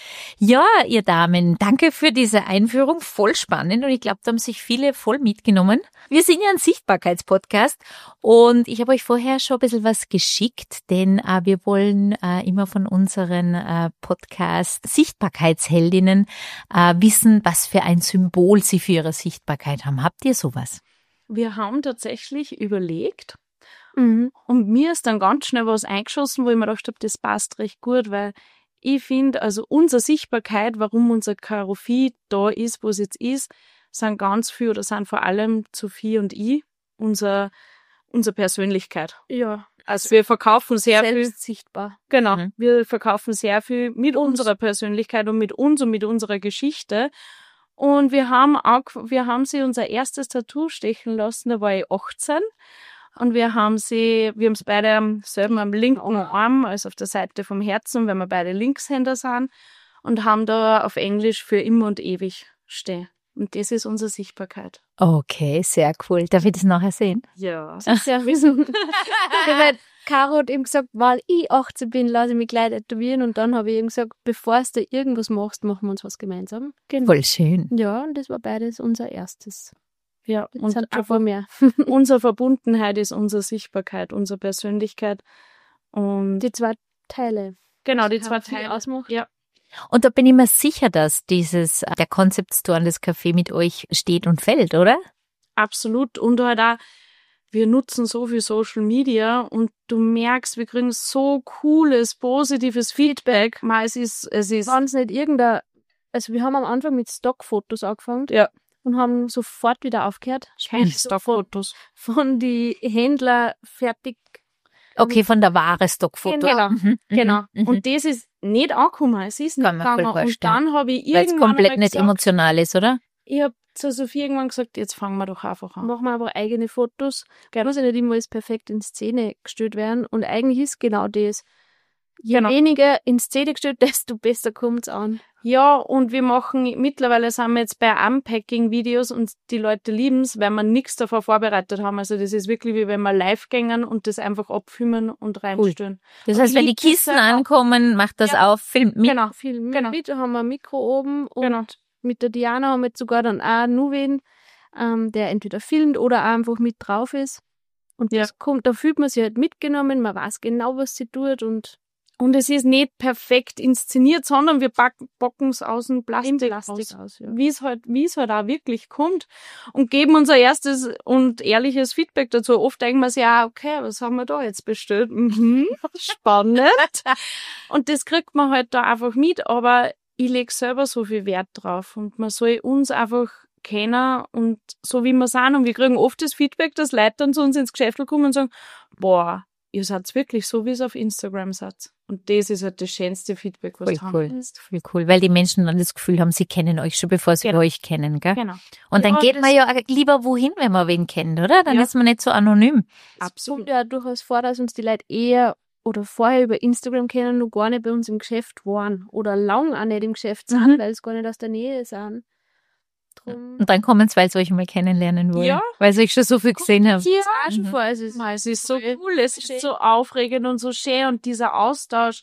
Ja, ihr Damen, danke für diese Einführung. Voll spannend und ich glaube, da haben sich viele voll mitgenommen. Wir sind ja ein Sichtbarkeitspodcast und ich habe euch vorher schon ein bisschen was geschickt, denn äh, wir wollen äh, immer von unseren äh, Podcast Sichtbarkeitsheldinnen äh, wissen, was für ein Symbol sie für ihre Sichtbarkeit haben. Habt ihr sowas? Wir haben tatsächlich überlegt, Mhm. und mir ist dann ganz schnell was eingeschossen, wo ich mir gedacht habe, das passt recht gut, weil ich finde, also unsere Sichtbarkeit, warum unser Karofi da ist, wo es jetzt ist, sind ganz viel oder sind vor allem Sophie und ich, unser, unsere Persönlichkeit. Ja, Also wir verkaufen sehr viel, selbst sichtbar. genau, Mhm. wir verkaufen sehr viel mit unserer Persönlichkeit und mit uns und mit unserer Geschichte. Und wir haben auch, wir haben sie unser erstes Tattoo stechen lassen, da war ich achtzehn. Und wir haben sie, wir haben es beide am selben am linken Arm, also auf der Seite vom Herzen, weil wir beide Linkshänder sind, und haben da auf Englisch für immer und ewig stehen. Und das ist unsere Sichtbarkeit. Okay, sehr cool. Darf ich das nachher sehen? Ja. Sehr wissen. Ja, weil Caro hat eben gesagt, weil ich achtzehn bin, lasse ich mich gleich tätowieren. Und dann habe ich eben gesagt, bevor du irgendwas machst, machen wir uns was gemeinsam. Genau. Voll schön. Ja, und das war beides unser erstes. Ja, Jetzt und sind schon einfach viel mehr. unsere Verbundenheit ist unsere Sichtbarkeit, unsere Persönlichkeit. Und Die zwei Teile. genau, die haben zwei viel Teile. ausmacht. Ja. Und da bin ich mir sicher, dass dieses, äh, der Concept Store und das Café mit euch steht und fällt, oder? Absolut. Und halt auch, wir nutzen so viel Social Media und du merkst, wir kriegen so cooles, positives Feedback. Mal, es ist, es ist, Waren es nicht irgendein, also wir haben am Anfang mit Stockfotos angefangen ja, und haben sofort wieder aufgehört. keine Sprich, so von, Stockfotos. von die Händler fertig. Okay, von der Ware Stockfoto. Genau, Mhm, mhm, Genau. mhm. Und das ist nicht angekommen, es ist nicht Kann man voll gegangen. Und vorstellen. dann habe ich Weil es irgendwann komplett einmal nicht gesagt, emotional ist, oder? ich habe zu Sophie irgendwann gesagt, jetzt fangen wir doch einfach an. Machen wir aber eigene Fotos. Muss ja nicht immer alles perfekt in Szene gestellt werden. Und eigentlich ist genau das. Je Genau. weniger in Szene gestellt, desto besser kommt's an. Ja, und wir machen, mittlerweile sind wir jetzt bei Unpacking-Videos und die Leute lieben es, weil wir nichts davor vorbereitet haben. Also das ist wirklich wie wenn wir live gängen und das einfach abfilmen und reinstellen. Das Und heißt, wenn die liebt es Kisten selber. ankommen, macht das Ja. auf, filmt mit. Genau, Viel mit, Genau. mit, da haben wir ein Mikro oben und genau. mit der Diana haben wir jetzt sogar dann auch nur wen, ähm, der entweder filmt oder auch einfach mit drauf ist. Und Ja. das kommt, da fühlt man sich halt mitgenommen, man weiß genau, was sie tut und Und es ist nicht perfekt inszeniert, sondern wir bocken es aus dem Plastik, im Plastik aus. aus. Ja. Wie es halt, wie es halt auch wirklich kommt und geben unser erstes und ehrliches Feedback dazu. Oft denken wir sich, ja, okay, was haben wir da jetzt bestellt? Mhm, spannend. Und das kriegt man halt da einfach mit, aber ich lege selber so viel Wert drauf und man soll uns einfach kennen und so wie wir sind und wir kriegen oft das Feedback, dass Leute dann zu uns ins Geschäft kommen und sagen, boah, ihr seid wirklich so, wie es auf Instagram seid. Und das ist halt das schönste Feedback, was Voll du haben cool. kannst. Voll cool, weil die Menschen dann das Gefühl haben, sie kennen euch schon, bevor sie Genau. euch kennen, gell? Genau. Und dann Ja, geht das- man ja auch lieber wohin, wenn man wen kennt, oder? Dann Ja. ist man nicht so anonym. Es Absolut. kommt ja durchaus vor, dass uns die Leute eher oder vorher über Instagram kennen, noch gar nicht bei uns im Geschäft waren oder lang auch nicht im Geschäft sind, Mhm. weil es gar nicht aus der Nähe sind. Drum Und dann kommen sie, weil sie euch mal kennenlernen wollen. Ja. Weil sie euch schon so viel gesehen haben. hier auch schon Mhm. vor. Also es, Es ist so Voll cool, es schön. ist so aufregend und so schön und dieser Austausch.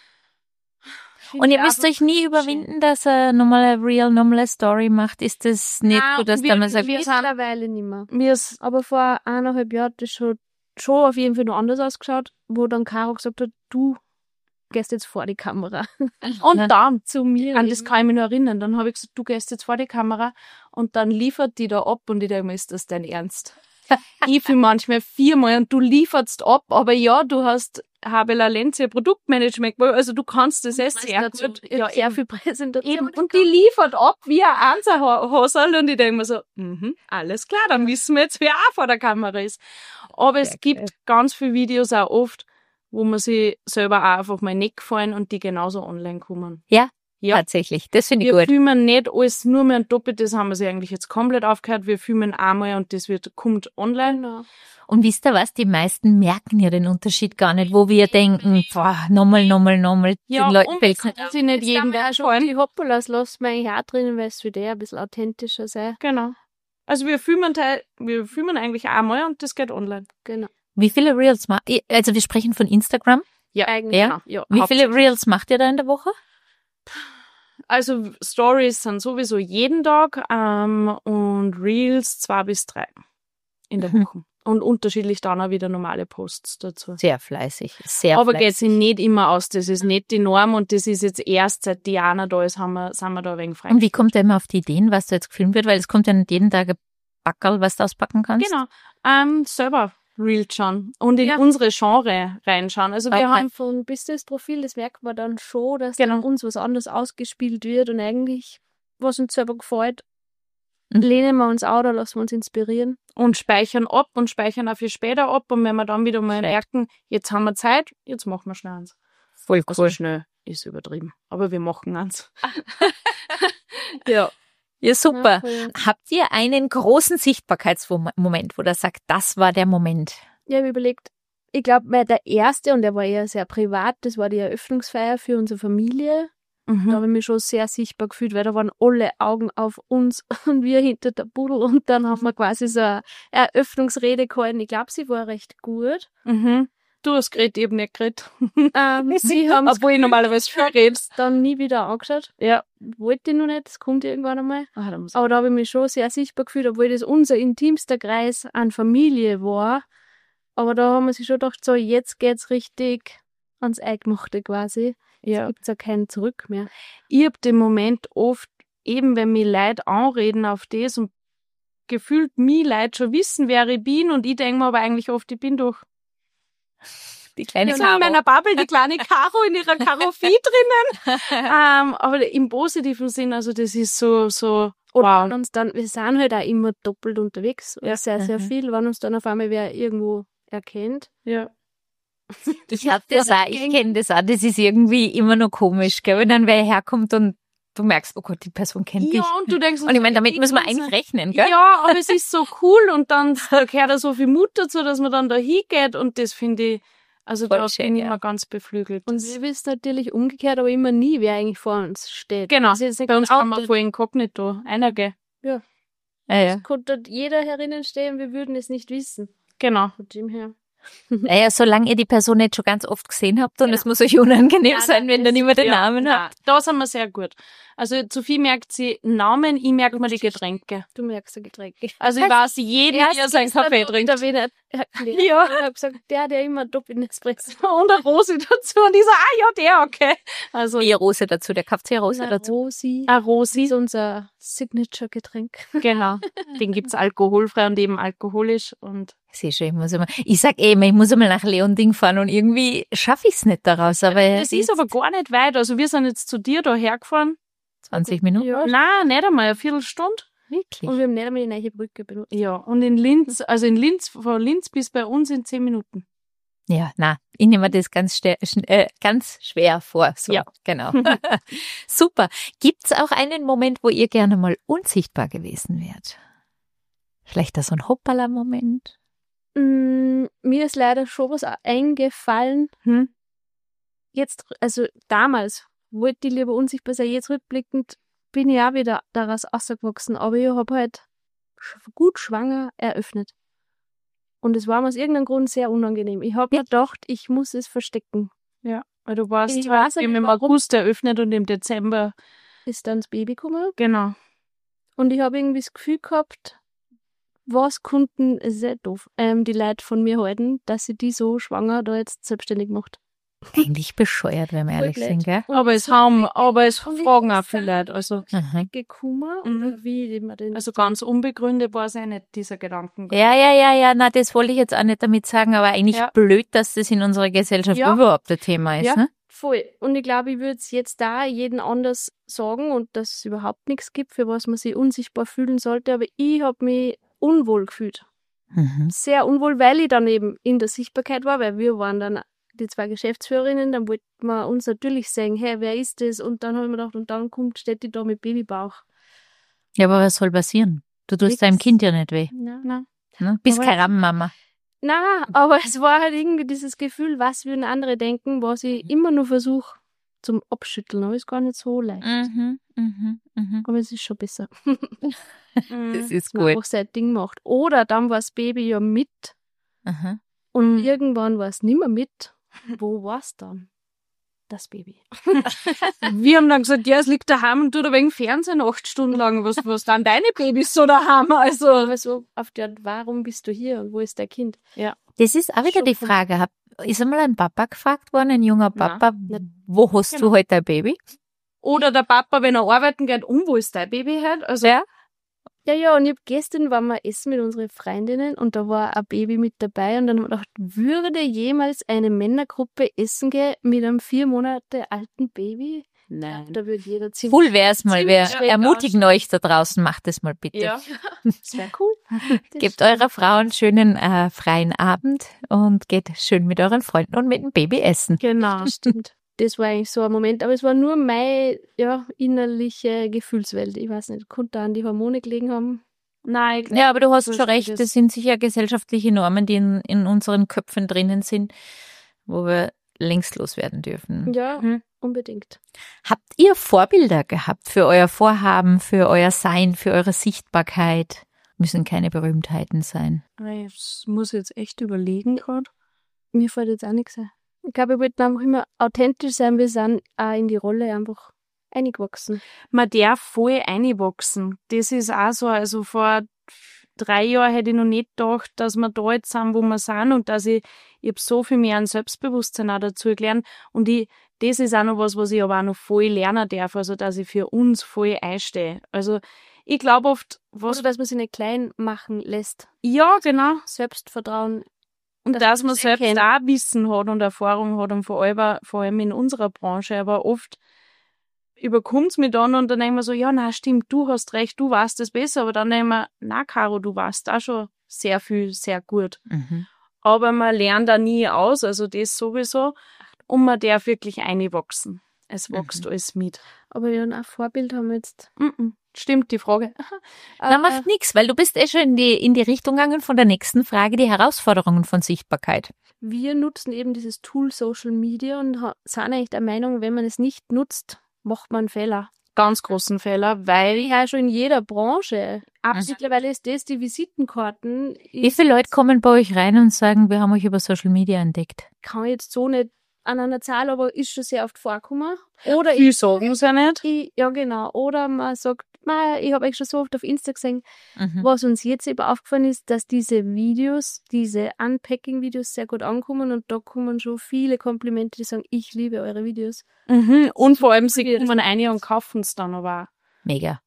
Und ihr müsst euch nie überwinden, dass er nochmal eine real, normale Story macht. Ist das nicht Nein, so, dass wir- da man sagt, wir- sind- mittlerweile nicht mehr. Mir ist Aber vor eineinhalb Jahren hat das schon, schon auf jeden Fall noch anders ausgeschaut, wo dann Caro gesagt hat, du gehst jetzt vor die Kamera. und Ja. dann, Zu mir. an das eben. kann ich mich noch erinnern, dann habe ich gesagt, du gehst jetzt vor die Kamera und dann liefert die da ab und ich denke mir, ist das dein Ernst? Ich film manchmal viermal und du lieferst ab, aber ja, du hast Habela Lenze Produktmanagement, also du kannst das eh sehr dazu. gut. Ja, Ja, sehr eben. viel Präsentation. Eben. Und die liefert ab wie ein Anzerhosel und ich denke mir so, mhm, alles klar, dann wissen wir jetzt, wer auch vor der Kamera ist. Aber es Sehr gibt geil. ganz viele Videos auch oft, wo man sich selber auch einfach mal nicht gefallen und die genauso online kommen. ja, Ja. tatsächlich. Das finde ich Wir gut. filmen nicht alles nur mehr ein doppelt, das haben wir sich eigentlich jetzt komplett aufgehört. Wir filmen einmal und das wird, kommt online. Genau. Und wisst ihr was? Die meisten merken ja den Unterschied gar nicht, wo wir denken, boah, nochmal, nochmal, nochmal. Ja, Den Leuten und fällt's nicht dass auf. ich nicht Jetzt jeden haben wir auch schon gefallen. die Hoppolas lassen wir eigentlich auch drinnen, weil es für der ein bisschen authentischer sei. Genau. Also wir filmen, teil, wir filmen eigentlich einmal und das geht online. Genau. Wie viele Reels macht ihr? Also wir sprechen von Instagram. Ja, Eigentlich. Ja? genau. Ja, Wie viele hauptsächlich. Reels macht ihr da in der Woche? Also Stories sind sowieso jeden Tag ähm, und Reels zwei bis drei in der Mhm. Woche. Und unterschiedlich dann auch wieder normale Posts dazu. Sehr fleißig. Sehr Aber fleißig. geht sich nicht immer aus. Das ist nicht die Norm und das ist jetzt erst seit Diana da ist, haben wir, sind wir da ein wenig frei. Und wie kommt ihr immer auf die Ideen, was da jetzt gefilmt wird? Weil es kommt ja nicht jeden Tag ein Backerl, was du auspacken kannst. Genau. Ähm, selber Reels schauen und in Ja. unsere Genre reinschauen. Also wir Okay. haben Von Business-Profil, das merkt man dann schon, dass Genau. dann uns was anderes ausgespielt wird und eigentlich, was uns selber gefällt, Mhm. lehnen wir uns auch oder lassen wir uns inspirieren. und speichern ab und speichern auch viel später ab. Und wenn wir dann wieder mal merken, jetzt haben wir Zeit, jetzt machen wir schnell eins. Voll Also cool. schnell ist übertrieben. Aber wir machen eins. Ja. Ja, super. Ja, voll. Habt ihr einen großen Sichtbarkeitsmoment, wo der sagt, das war der Moment? Ich habe überlegt, ich glaube, der erste, und der war eher sehr privat, das war die Eröffnungsfeier für unsere Familie. Da Mhm. habe ich mich schon sehr sichtbar gefühlt, weil da waren alle Augen auf uns und wir hinter der Pudel. Und dann haben wir quasi so eine Eröffnungsrede gehalten. Ich glaube, sie war recht gut. Mhm. Du hast geredet, ich hab nicht geredet. Ähm, sie haben es Obwohl ich normalerweise viel rede. dann nie wieder angeschaut. Ja. Wollte ich noch nicht, das kommt irgendwann einmal. Ah, da muss ich- Aber da habe ich mich schon sehr sichtbar gefühlt, obwohl das unser intimster Kreis an Familie war. Aber da haben wir sich schon gedacht, so, jetzt geht's richtig ans Eingemachte quasi. Ja. Gibt's ja kein Zurück mehr. Ich hab den Moment oft, eben wenn mich Leute anreden auf das und gefühlt mich Leute schon wissen, wer ich bin und ich denke mir aber eigentlich oft, ich bin doch Die kleine in meiner Bubble, die kleine Caro in ihrer Karophie drinnen. ähm, aber im positiven Sinn, also das ist so, so, Oder wow. uns dann, wir sind halt auch immer doppelt unterwegs. Ja. Sehr, sehr Mhm. viel, wenn uns dann auf einmal wer irgendwo erkennt. Ja. Ich hab das auch, ich kenne das auch. Das ist irgendwie immer noch komisch, gell? Wenn dann wer herkommt und du merkst, oh Gott, die Person kennt dich. Ja, und du denkst, Und ich meine, damit ich müssen wir kann's eigentlich nicht. rechnen, gell? Ja, aber es ist so cool und dann da gehört da so viel Mut dazu, dass man dann da hingeht und das finde ich, also Voll da schön, bin ich ja. immer ganz beflügelt. Und wir wissen natürlich umgekehrt, aber immer nie, wer eigentlich vor uns steht. Genau, Das ist nicht bei uns kann man outet. voll inkognito einer gehen. Ja, ja. Könnte jeder herinnen stehen, wir würden es nicht wissen. Genau. Von dem her. Naja, solange ihr die Person nicht schon ganz oft gesehen habt, und Genau. es muss euch unangenehm Ja, sein, wenn das- ihr nicht mehr den Ja, Namen ja, habt. da sind wir sehr gut. Also Sophie merkt sie Namen, ich merke mir die Getränke. Du merkst ein Getränk. Also ich weiß jeden, wie er seinen Kaffee trinkt. Der wieder erklärt. Ja. Ich habe gesagt, der, der immer doppelt Espresso. Und eine Rose dazu und ich so, ah ja, der, okay. Also Ihr Rose dazu, der kauft sich eine Rose Na, dazu. Rosi. eine Das Rosi, ist unser Signature-Getränk. genau. Den gibt's alkoholfrei und eben alkoholisch und Ich sehe schon, ich muss immer, ich sag eh immer, ich muss einmal nach Leonding fahren und irgendwie schaffe ich es nicht daraus, aber das ist aber gar nicht weit. Also wir sind jetzt zu dir da hergefahren. zwanzig Minuten. Ja. Nein, nicht einmal, eine Viertelstunde. Wirklich. Und wir haben nicht einmal die neue Brücke benutzt. Ja, und in Linz, also in Linz, von Linz bis bei uns in zehn Minuten. Ja, na, ich nehme mir das ganz, ste- sch- äh, ganz schwer vor. So, Ja. Genau. Super. Gibt's auch einen Moment, wo ihr gerne mal unsichtbar gewesen wärt? Vielleicht da so ein Hoppala-Moment? Mm, mir ist leider schon was eingefallen. Hm? Jetzt, also damals wollte ich lieber unsichtbar sein. Jetzt rückblickend bin ich auch wieder daraus rausgewachsen. Aber ich habe halt sch- gut schwanger eröffnet. Und es war mir aus irgendeinem Grund sehr unangenehm. Ich habe Ja. mir gedacht, ich muss es verstecken. Ja, weil du warst Ich halt weiß nicht, eben im warum. August eröffnet und im Dezember. Ist dann das Baby gekommen. Genau. Und ich habe irgendwie das Gefühl gehabt, was konnten, es ist ja doof, ähm, die Leute von mir halten, dass sie die so schwanger da jetzt selbstständig macht. Eigentlich bescheuert, wenn wir Voll ehrlich blöd. sind, gell? Aber es haben, aber es Und ich fragen auch muss viele sagen, Leute. Also, Aha. Gekummer Mhm. oder wie man den. also ganz unbegründet war es ja nicht, dieser Gedanken. Ja, ja, ja, ja, na, das wollte ich jetzt auch nicht damit sagen, aber eigentlich Ja. blöd, dass das in unserer Gesellschaft Ja. überhaupt ein Thema ist, Ja. ne? Voll. Und ich glaube, ich würde es jetzt da jeden anders sagen und dass es überhaupt nichts gibt, für was man sich unsichtbar fühlen sollte. Aber ich habe mich unwohl gefühlt. Mhm. Sehr unwohl, weil ich dann eben in der Sichtbarkeit war, weil wir waren dann die zwei Geschäftsführerinnen, dann wollten wir uns natürlich sagen, hey, wer ist das? Und dann habe ich mir gedacht, und dann kommt, steht die da mit Babybauch. Ja, aber was soll passieren? Du tust Nix. deinem Kind ja nicht weh. Na, Ne? Bist Aber- keine Rammenmama. na, aber es war halt irgendwie dieses Gefühl, was würden andere denken, was ich immer nur versuche zum Abschütteln, aber ist gar nicht so leicht. Mhm, mhm, mhm. Aber es ist schon besser. Das ist dass man gut. einfach sein Ding macht. Oder dann war das Baby ja mit Aha. und Mhm. irgendwann war es nicht mehr mit. Wo war es dann? Das Baby. Wir haben dann gesagt, ja, es liegt daheim und tut ein wenig Fernsehen acht Stunden lang. Was, was dann deine Babys so daheim? Also, Aber so auf der, warum bist du hier und wo ist dein Kind? Das ist auch wieder Schon die vom- Frage. Hab, ist einmal ein Papa gefragt worden, ein junger Nein, Papa, nicht. wo hast Genau. du heute dein Baby? oder der Papa, wenn er arbeiten geht, um, wo ist dein Baby halt? Also, Ja. Ja, ja, und ich hab gestern waren wir essen mit unseren Freundinnen und da war ein Baby mit dabei und dann hab ich gedacht, würde jemals eine Männergruppe essen gehen mit einem vier Monate alten Baby? nein. Da würde jeder ziemlich... Cool wär's mal. ziemlich Wir schräg ermutigen euch da draußen, macht es mal bitte. Ja. Das wäre cool. Das Gebt stimmt. eurer Frau einen schönen äh, freien Abend und geht schön mit euren Freunden und mit dem Baby essen. Genau. Stimmt. Das war eigentlich so ein Moment, aber es war nur meine ja, innerliche Gefühlswelt. Ich weiß nicht, konnte da an die Hormone gelegen haben. Nein, ich Ja, aber du hast So schon ist recht, das. das sind sicher gesellschaftliche Normen, die in, in unseren Köpfen drinnen sind, wo wir längst loswerden dürfen. Ja, Mhm. unbedingt. Habt ihr Vorbilder gehabt für euer Vorhaben, für euer Sein, für eure Sichtbarkeit? Müssen keine Berühmtheiten sein. Ich muss jetzt echt überlegen gerade. Mir fällt jetzt auch nichts ein. Ich glaube, wir wollten einfach immer authentisch sein. Wir sind auch in die Rolle einfach eingewachsen. Man darf voll einwachsen. Das ist auch so, also vor drei Jahren hätte ich noch nicht gedacht, dass wir da jetzt sind, wo wir sind und dass ich, ich habe so viel mehr an Selbstbewusstsein auch dazu gelernt und ich, das ist auch noch was, was ich aber auch noch voll lernen darf, also dass ich für uns voll einstehe. Also ich glaube oft, was, Oder dass man sich nicht klein machen lässt. ja genau, Selbstvertrauen. und dass dass man man es selbst erkennt. auch Wissen hat und Erfahrung hat und vor allem, vor allem in unserer Branche, aber oft überkommt es mich dann und dann denken wir so, ja, na stimmt, du hast recht, du weißt es besser, aber dann denken wir, na Caro, du weißt auch schon sehr viel, sehr gut. Mhm. Aber man lernt da nie aus, also das sowieso, und man darf wirklich einwachsen. Es wächst Mhm. alles mit. Aber ja, ein Vorbild haben wir jetzt. Mhm. Stimmt, die Frage. Na, Äh, macht nix, weil du bist eh schon in die, in die Richtung gegangen von der nächsten Frage, die Herausforderungen von Sichtbarkeit. Wir nutzen eben dieses Tool Social Media und ha- sind eigentlich der Meinung, wenn man es nicht nutzt, macht man einen Fehler. Ganz großen Fehler, weil Ja, schon in jeder Branche. Mhm. Mittlerweile ist das die Visitenkarten. Wie Ich viele Leute kommen bei euch rein und sagen, wir haben euch über Social Media entdeckt? kann jetzt so nicht an einer Zahl, aber ist schon sehr oft vorgekommen. Oder viel sagen sie ja nicht. ich, ja genau, oder man sagt, "Ma, ich habe euch schon so oft auf Insta gesehen." Mhm. Was uns jetzt eben aufgefallen ist, dass diese Videos, diese Unpacking-Videos sehr gut ankommen und da kommen schon viele Komplimente, die sagen, ich liebe eure Videos. Mhm. Und vor allem, sie probiert. kommen rein und kaufen es dann aber auch. Mega.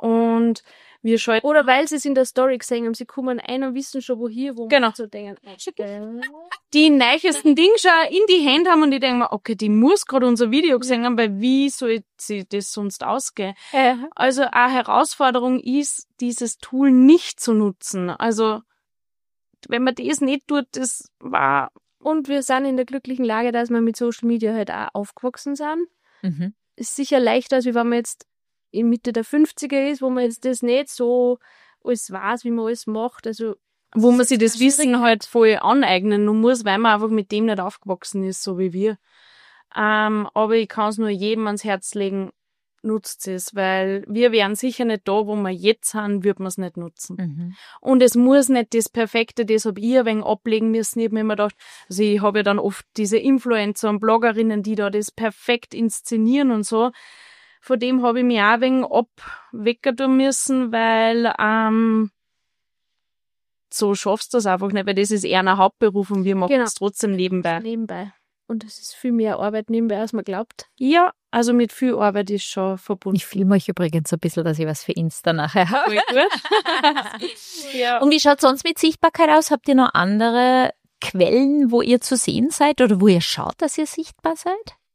Und wir schalten. Oder weil sie es in der Story gesehen haben, sie kommen ein und wissen schon, wo hier, wo Genau. man so denken, okay. die neuesten Dinge schon in die Hände haben und ich denke mir, okay, die muss gerade unser Video gesehen haben, weil wie soll sie das sonst ausgehen? Also eine Herausforderung ist, dieses Tool nicht zu nutzen. Also wenn man das nicht tut, das war Und wir sind in der glücklichen Lage, dass wir mit Social Media halt auch aufgewachsen sind. Mhm. Ist sicher leichter, als wenn man jetzt in Mitte der fünfziger ist, wo man jetzt das nicht so alles weiß, wie man alles macht. Also Wo man sich das Wissen halt voll aneignen muss, weil man einfach mit dem nicht aufgewachsen ist, so wie wir. Ähm, aber ich kann es nur jedem ans Herz legen, nutzt es, weil wir wären sicher nicht da, wo wir jetzt sind, würde man es nicht nutzen. Mhm. Und es muss nicht das Perfekte, das habe ich ein wenig ablegen müssen. Ich habe mir immer gedacht, also ich habe ja dann oft diese Influencer und Bloggerinnen, die da das perfekt inszenieren und so. Von dem habe ich mich auch ein wenig abwecken tun müssen, weil ähm, so schaffst du das einfach nicht, weil das ist eher ein Hauptberuf und wir machen Genau. es trotzdem nebenbei. nebenbei. Und es ist viel mehr Arbeit nebenbei, als man glaubt. Ja, also mit viel Arbeit ist schon verbunden. Ich filme euch übrigens ein bisschen, dass ich was für Insta nachher habe. Voll gut. Ja. Und wie schaut sonst mit Sichtbarkeit aus? Habt ihr noch andere Quellen, wo ihr zu sehen seid oder wo ihr schaut, dass ihr sichtbar seid?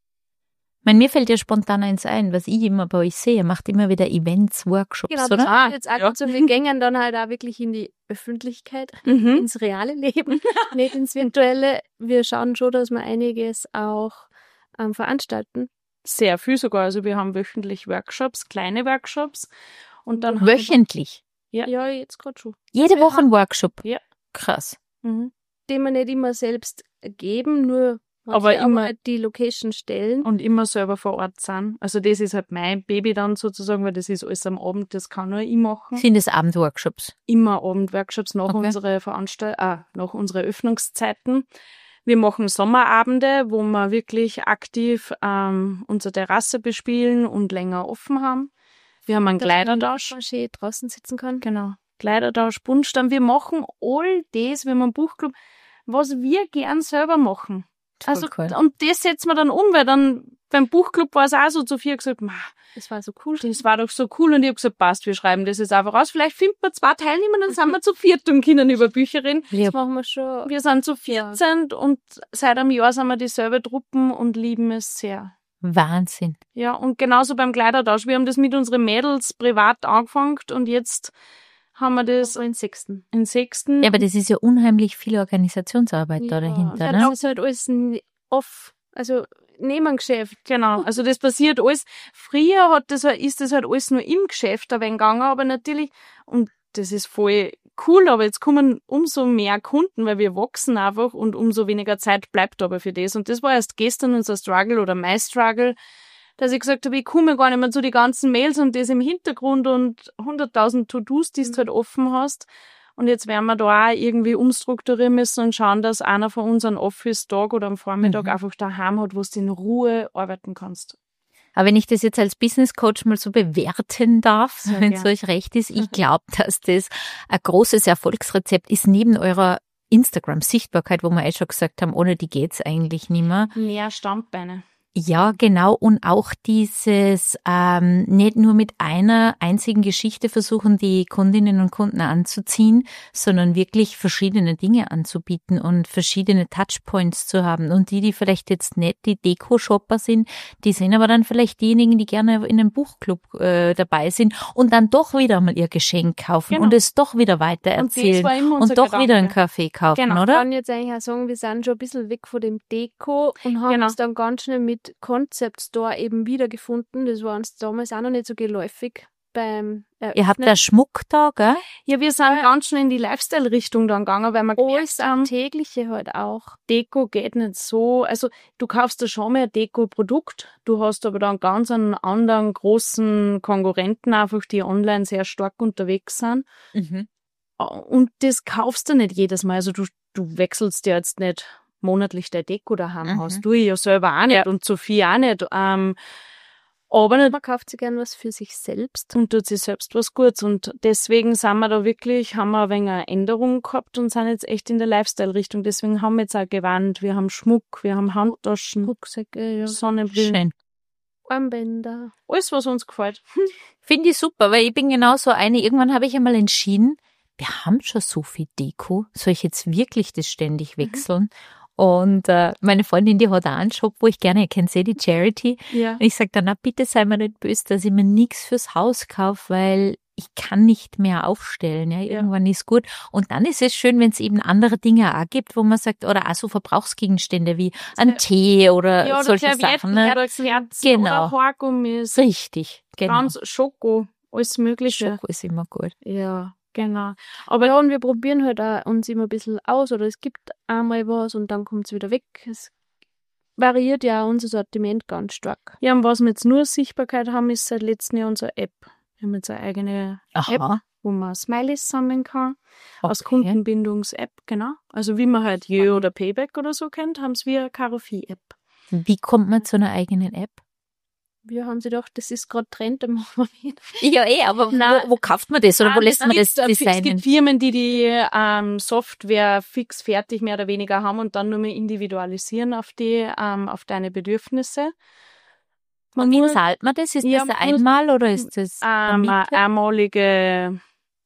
Ich meine, mir fällt ja spontan eins ein, was ich immer bei euch sehe. Ihr macht immer wieder Events, Workshops, Genau, oder? das Ah, ah, jetzt auch ja. gut so. Wir gehen dann halt auch wirklich in die Öffentlichkeit, Mhm. ins reale Leben, nicht ins virtuelle. Wir schauen schon, dass wir einiges auch ähm, veranstalten. Sehr viel sogar. Also wir haben wöchentlich Workshops, kleine Workshops. Und dann haben Wöchentlich. Ja. Ja, jetzt gerade schon. Jede Wir Woche ein Workshop. Ja. Krass. wir, mhm. Den wir nicht immer selbst geben, nur Aber manche immer- halt die Location stellen. und immer selber vor Ort sind. Also das ist halt mein Baby dann sozusagen, weil das ist alles am Abend, das kann nur ich machen. Sind es Abendworkshops? Immer Abendworkshops nach Okay. unserer Veranstalt ah, nach unserer Öffnungszeiten. Wir machen Sommerabende, wo wir wirklich aktiv ähm, unsere Terrasse bespielen und länger offen haben. Wir haben einen Kleidertausch. Dass man schön draußen sitzen kann. Genau. Kleidertausch, Buntstamm. Wir machen all das, wir haben einen Buchclub, was wir gern selber machen. Voll Also, cool. und das setzen wir dann um, weil dann beim Buchclub war es auch so zu viel gesagt, "Ma, Das war so cool. das war doch so cool." Und ich habe gesagt, passt, wir schreiben das jetzt einfach raus. Vielleicht finden wir zwei Teilnehmer, dann sind wir zu viert und können über Bücher reden. Ja, Das machen wir schon. Wir sind zu vierzehn und seit einem Jahr sind wir dieselbe Truppen und lieben es sehr. Wahnsinn. Ja, und genauso beim Kleidertausch. Wir haben das mit unseren Mädels privat angefangen und jetzt haben wir das So in sechsten. in sechsten. Ja, aber das ist ja unheimlich viel Organisationsarbeit da dahinter, Ja, ne? das ist halt alles n- off, also neben dem Geschäft. Genau, also das passiert alles. Früher hat das, halt- ist das halt alles nur im Geschäft ein wenig gegangen, aber natürlich, und das ist voll cool, aber jetzt kommen umso mehr Kunden, weil wir wachsen einfach und umso weniger Zeit bleibt aber für das. Und das war erst gestern unser Struggle oder mein Struggle, dass ich gesagt habe, ich komme gar nicht mehr zu die ganzen Mails und das im Hintergrund und hunderttausend To-Dos, die du halt offen hast. Und jetzt werden wir da auch irgendwie umstrukturieren müssen und schauen, dass einer von uns einen Office-Tag oder am Vormittag Mhm. einfach daheim hat, wo du in Ruhe arbeiten kannst. Aber wenn ich das jetzt als Business Coach mal so bewerten darf, Sehr wenn es gern. euch recht ist, ich glaube, dass das ein großes Erfolgsrezept ist neben eurer Instagram-Sichtbarkeit, wo wir eh schon gesagt haben, ohne die geht's eigentlich nicht mehr. Mehr Standbeine. Ja, genau. Und auch dieses ähm, nicht nur mit einer einzigen Geschichte versuchen, die Kundinnen und Kunden anzuziehen, sondern wirklich verschiedene Dinge anzubieten und verschiedene Touchpoints zu haben. Und die, die vielleicht jetzt nicht die Deko-Shopper sind, die sind aber dann vielleicht diejenigen, die gerne in einem Buchclub äh, dabei sind und dann doch wieder mal ihr Geschenk kaufen Genau. und es doch wieder weiter Und das erzählen war immer unser und doch Gedanke. wieder einen Kaffee kaufen, Genau. Ich oder? kann jetzt eigentlich auch sagen, wir sind schon ein bisschen weg von dem Deko und haben Genau. uns dann ganz schnell mit Concept Store eben wiedergefunden. Das war uns damals auch noch nicht so geläufig beim Eröffnen. Ihr habt da Schmuck da, gell? Ja, wir sind ganz schnell in die Lifestyle-Richtung dann gegangen, weil wir gemerkt alles haben, tägliche halt auch. Deko geht nicht so. Also du kaufst da schon mehr Deko-Produkt, du hast aber dann ganz einen anderen großen Konkurrenten einfach, die online sehr stark unterwegs sind. Mhm. Und das kaufst du nicht jedes Mal. Also du, du wechselst ja jetzt nicht monatlich der Deko daheim Mhm. hast. Du ich ja selber auch nicht und Sophie auch nicht. Ähm, aber nicht Man kauft sich gern was für sich selbst. und tut sich selbst was Gutes. Und deswegen sind wir da wirklich, haben wir ein wenig eine Änderung gehabt und sind jetzt echt in der Lifestyle-Richtung. Deswegen haben wir jetzt auch Gewand, wir haben Schmuck, wir haben Handtaschen, Rucksäcke, ja. Sonnenbrillen, Schön. Armbänder. alles, was uns gefällt. Finde ich super, weil ich bin genau so eine. Irgendwann habe ich einmal entschieden, wir haben schon so viel Deko. Soll ich jetzt wirklich das ständig wechseln? Und äh, meine Freundin, die hat auch einen Shop, wo ich gerne, ihr kennt sie, die Charity. Ja. Und ich sage dann, na bitte sei mir nicht böse, dass ich mir nichts fürs Haus kaufe, weil ich kann nicht mehr aufstellen. Ja, irgendwann ist gut. Und dann ist es schön, wenn es eben andere Dinge auch gibt, wo man sagt, oder auch so Verbrauchsgegenstände wie ein Tee oder Ja, oder solche Servietten Sachen. Ne? oder Kerzen Genau. oder Haargummis, Richtig, genau. ganz Schoko, alles Mögliche. Schoko ist immer gut. Ja, genau. Aber ja, und wir probieren halt auch uns immer ein bisschen aus oder es gibt einmal was und dann kommt es wieder weg. Es variiert ja auch unser Sortiment ganz stark. Ja, und was wir jetzt nur Sichtbarkeit haben, ist seit letztem Jahr unsere App. Wir haben jetzt eine eigene App, Aha. wo man Smileys sammeln kann. Als Okay. Kundenbindungs-App, genau. Also wie man halt Jö oder Payback oder so kennt, haben wir eine Karofi-App. Wie kommt man zu einer eigenen App? Wir haben sie gedacht, das ist gerade Trend, da machen wir mit. Ja, eh, aber Nein. wo, wo kauft man das oder wo Ah, lässt man das gibt- Es designen? gibt Firmen, die die ähm, Software fix fertig mehr oder weniger haben und dann nur mehr individualisieren auf die, ähm, auf deine Bedürfnisse. Man Wie muss zahlt man das? Ist Ja, das man einmal oder ist das ähm, eine vermittelt? einmalige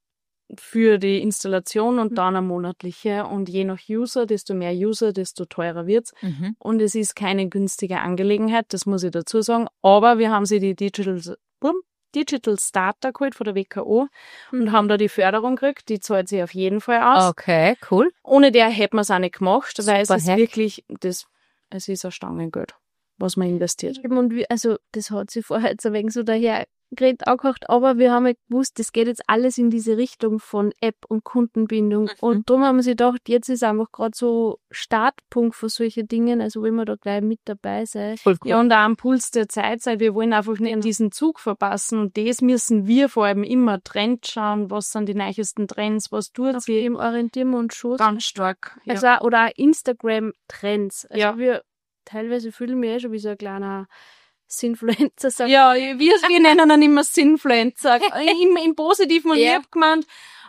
für die Installation und Mhm. dann eine monatliche. Und je nach User, desto mehr User, desto teurer wird's. Mhm. Und es ist keine günstige Angelegenheit, das muss ich dazu sagen. Aber wir haben sie die Digital, bumm, Digital Starter geholt von der W K O und Mhm. haben da die Förderung gekriegt. Die zahlt sich auf jeden Fall aus. Okay, cool. Ohne der hätten wir es auch nicht gemacht, weil es Super ist Hack. wirklich, das, es ist ein Stangengeld, was man investiert. Eben, Und wir, also das hat sie vorher jetzt ein wenig so daher geredet angehört, aber wir haben ja gewusst, das geht jetzt alles in diese Richtung von App und Kundenbindung. Mhm. Und darum haben wir sich gedacht, jetzt ist einfach gerade so Startpunkt für solche Dinge, also wenn wir da gleich mit dabei sein. Voll cool. Ja, und auch am Puls der Zeit sein. Wir wollen einfach nicht diesen Zug verpassen. Und das müssen wir vor allem immer Trends schauen. Was sind die neuesten Trends? Was tut Auf sie? dem orientieren wir uns schon. Ganz stark. Ja. Also auch, oder auch Instagram-Trends. Also Ja. wir teilweise fühlen wir eh schon wie so ein kleiner Sinfluencer, sagt Ja, wir, wir nennen ihn immer Sinfluencer. Im, Im Positiven und Ja. lieb gemeint.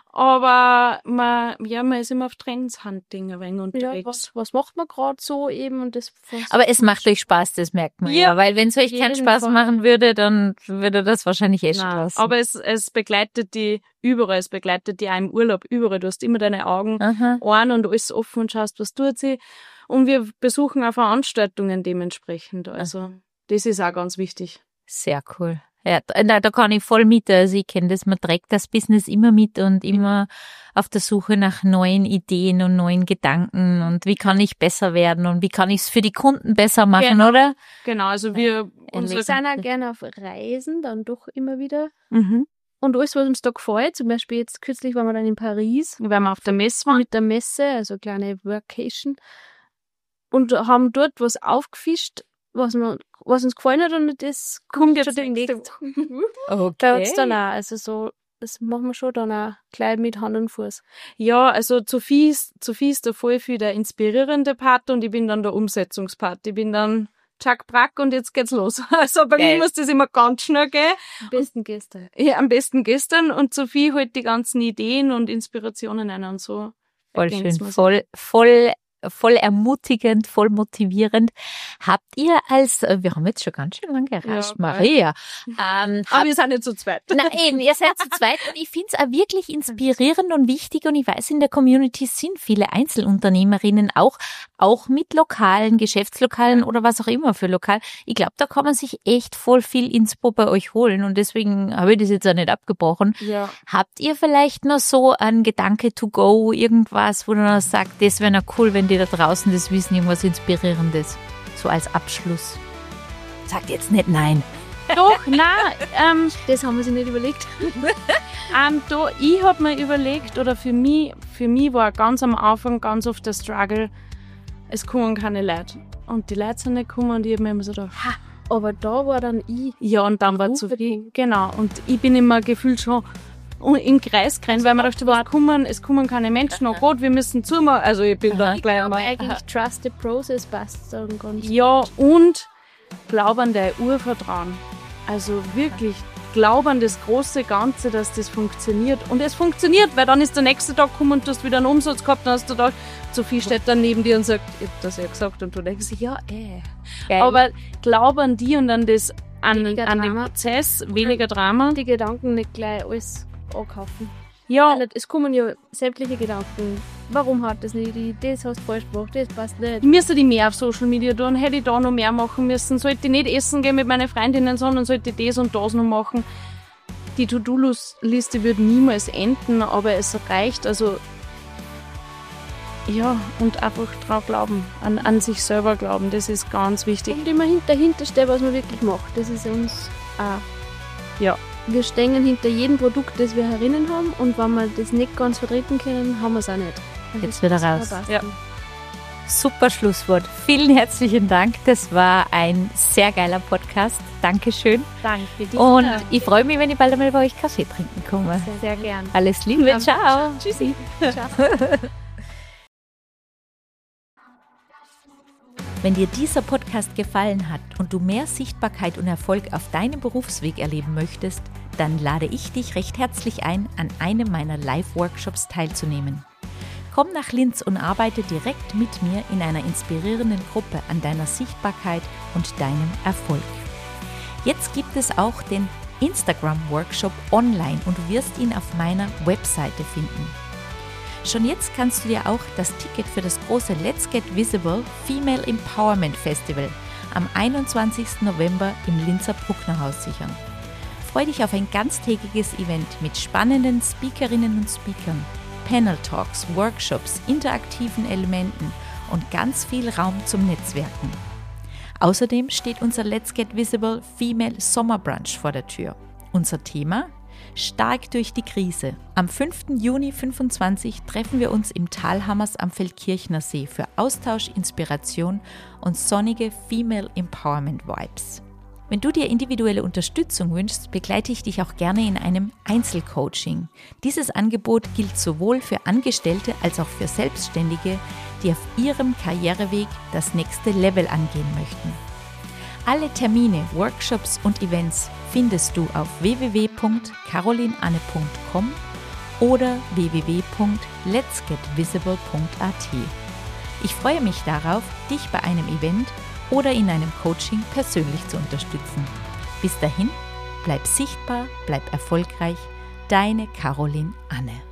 Aber man, ja, man ist immer auf Trends-Hunting ein wenig ja, unterwegs. was, was macht man gerade so eben und das Aber es macht euch Spaß, das merkt man ja. Ja. Weil wenn es euch keinen Jeden Spaß Fall. machen würde, dann würde das wahrscheinlich eh schon Nein, lassen. aber es, es begleitet die überall, es begleitet die auch im Urlaub überall. Du hast immer deine Augen Aha. an und alles offen und schaust, was tut sie. Und wir besuchen auch Veranstaltungen dementsprechend. Also das ist auch ganz wichtig. Sehr cool. Ja, da, na, da kann ich voll mit. Also ich kenne das, man trägt das Business immer mit und immer auf der Suche nach neuen Ideen und neuen Gedanken und wie kann ich besser werden und wie kann ich es für die Kunden besser machen, Genau. oder? Genau, also wir wir unsere sind auch gerne auf Reisen, dann doch immer wieder. mhm. Und alles, was uns da gefällt, zum Beispiel jetzt kürzlich waren wir dann in Paris Wenn wir auf der Messe waren. mit der Messe, also eine kleine Workation, und haben dort was aufgefischt, was, man, was uns gefallen hat und das kommt jetzt schon nächste demnächst. Okay. Da hat's dann auch, also so, das machen wir schon dann auch gleich mit Hand und Fuß. Ja, also Sophie ist, Sophie ist da voll viel der inspirierende Part und ich bin dann der Umsetzungspart. Ich bin dann Chuck Brack und jetzt geht's los. Also bei Geil. mir muss das immer ganz schnell gehen. Am besten gestern. Ja, am besten gestern und Sophie holt die ganzen Ideen und Inspirationen ein und so. Voll ergänzt schön, man sich. voll, voll, voll ermutigend, voll motivierend. Habt ihr als, äh, wir haben jetzt schon ganz schön lange gerascht, Ja, Maria. Ähm, Aber habt, wir sind nicht zu zweit. na eben, ihr seid zu zweit und ich finde es auch wirklich inspirierend und wichtig und ich weiß, in der Community sind viele Einzelunternehmerinnen auch, auch mit Lokalen, Geschäftslokalen oder was auch immer für Lokal. Ich glaube, da kann man sich echt voll viel Inspo bei euch holen und deswegen habe ich das jetzt auch nicht abgebrochen. Ja. Habt ihr vielleicht noch so einen Gedanke to go, irgendwas, wo du noch sagt, das wäre noch cool, wenn die da draußen das wissen, irgendwas Inspirierendes, so als Abschluss? Sagt jetzt nicht nein. Doch, nein, ähm, Das haben wir sich nicht überlegt. ähm, da, ich hab mir überlegt, oder für mich, für mich war ganz am Anfang ganz oft der Struggle, es kommen keine Leute. Und die Leute sind nicht gekommen und ich hab mir immer so gedacht, ha, Aber da war dann ich. ja, und dann war zu viel. Genau, und ich bin immer gefühlt schon im Kreis gerannt, weil man dachte, was kommen, es kommen keine Menschen, oh Gott, wir müssen zumachen. Also ich bin da gleich Aber einmal. eigentlich Trust the Process passt dann ganz. Ja, und glaub an dein Urvertrauen. Also wirklich, glaub an das große Ganze, dass das funktioniert. Und es funktioniert, weil dann ist der nächste Tag gekommen und du hast wieder einen Umsatz gehabt, dann hast du gedacht, Sophie steht dann neben dir und sagt, ich hab das ja gesagt. Und du denkst, ja, eh. Geil. Aber glaub an die und an das, an, Weniger an den Drama. Prozess, weniger Drama. Die Gedanken nicht gleich alles ankaufen. Ja, Weil Es kommen ja sämtliche Gedanken. Warum hat das nicht? die- Das hast du falsch gemacht, das passt nicht. ich müsste die mehr auf Social Media tun, hätte ich da noch mehr machen müssen, sollte ich nicht essen gehen mit meinen Freundinnen, sondern sollte ich das und das noch machen. die To-Do-Liste wird niemals enden, aber es reicht, also ja, und einfach dran glauben, an, an sich selber glauben, das ist ganz wichtig. Und immer hin- dahinter stehen, was man wirklich macht. Das ist uns auch. Ja. Wir stehen hinter jedem Produkt, das wir herinnen haben, und wenn wir das nicht ganz vertreten können, haben wir es auch nicht. Also Jetzt das wieder muss raus. passen. Ja. Super Schlusswort. Vielen herzlichen Dank. Das war ein sehr geiler Podcast. Dankeschön. Danke dir. Und ich freue mich, wenn ich bald einmal bei euch Kaffee trinken komme. sehr gern. Alles Liebe. Ciao. Tschüssi. Wenn dir dieser Podcast gefallen hat und du mehr Sichtbarkeit und Erfolg auf deinem Berufsweg erleben möchtest, dann lade ich dich recht herzlich ein, an einem meiner Live-Workshops teilzunehmen. Komm nach Linz und arbeite direkt mit mir in einer inspirierenden Gruppe an deiner Sichtbarkeit und deinem Erfolg. Jetzt gibt es auch den Instagram-Workshop online und du wirst ihn auf meiner Webseite finden. Schon jetzt kannst du dir auch das Ticket für das große Let's Get Visible Female Empowerment Festival am einundzwanzigsten November im Linzer Brucknerhaus sichern. Freu dich auf ein ganztägiges Event mit spannenden Speakerinnen und Speakern, Panel Talks, Workshops, interaktiven Elementen und ganz viel Raum zum Netzwerken. Außerdem steht unser Let's Get Visible Female Sommerbrunch vor der Tür. Unser Thema? Stark durch die Krise. Am fünften Juni fünfundzwanzig treffen wir uns im Talhammers am Feldkirchner See für Austausch, Inspiration und sonnige Female Empowerment Vibes. Wenn du dir individuelle Unterstützung wünschst, begleite ich dich auch gerne in einem Einzelcoaching. Dieses Angebot gilt sowohl für Angestellte als auch für Selbstständige, die auf ihrem Karriereweg das nächste Level angehen möchten. Alle Termine, Workshops und Events findest du auf w w w punkt carolinanne punkt com oder w w w punkt lets get visible punkt a t. Ich freue mich darauf, dich bei einem Event oder in einem Coaching persönlich zu unterstützen. Bis dahin, bleib sichtbar, bleib erfolgreich, deine Caroline Anne.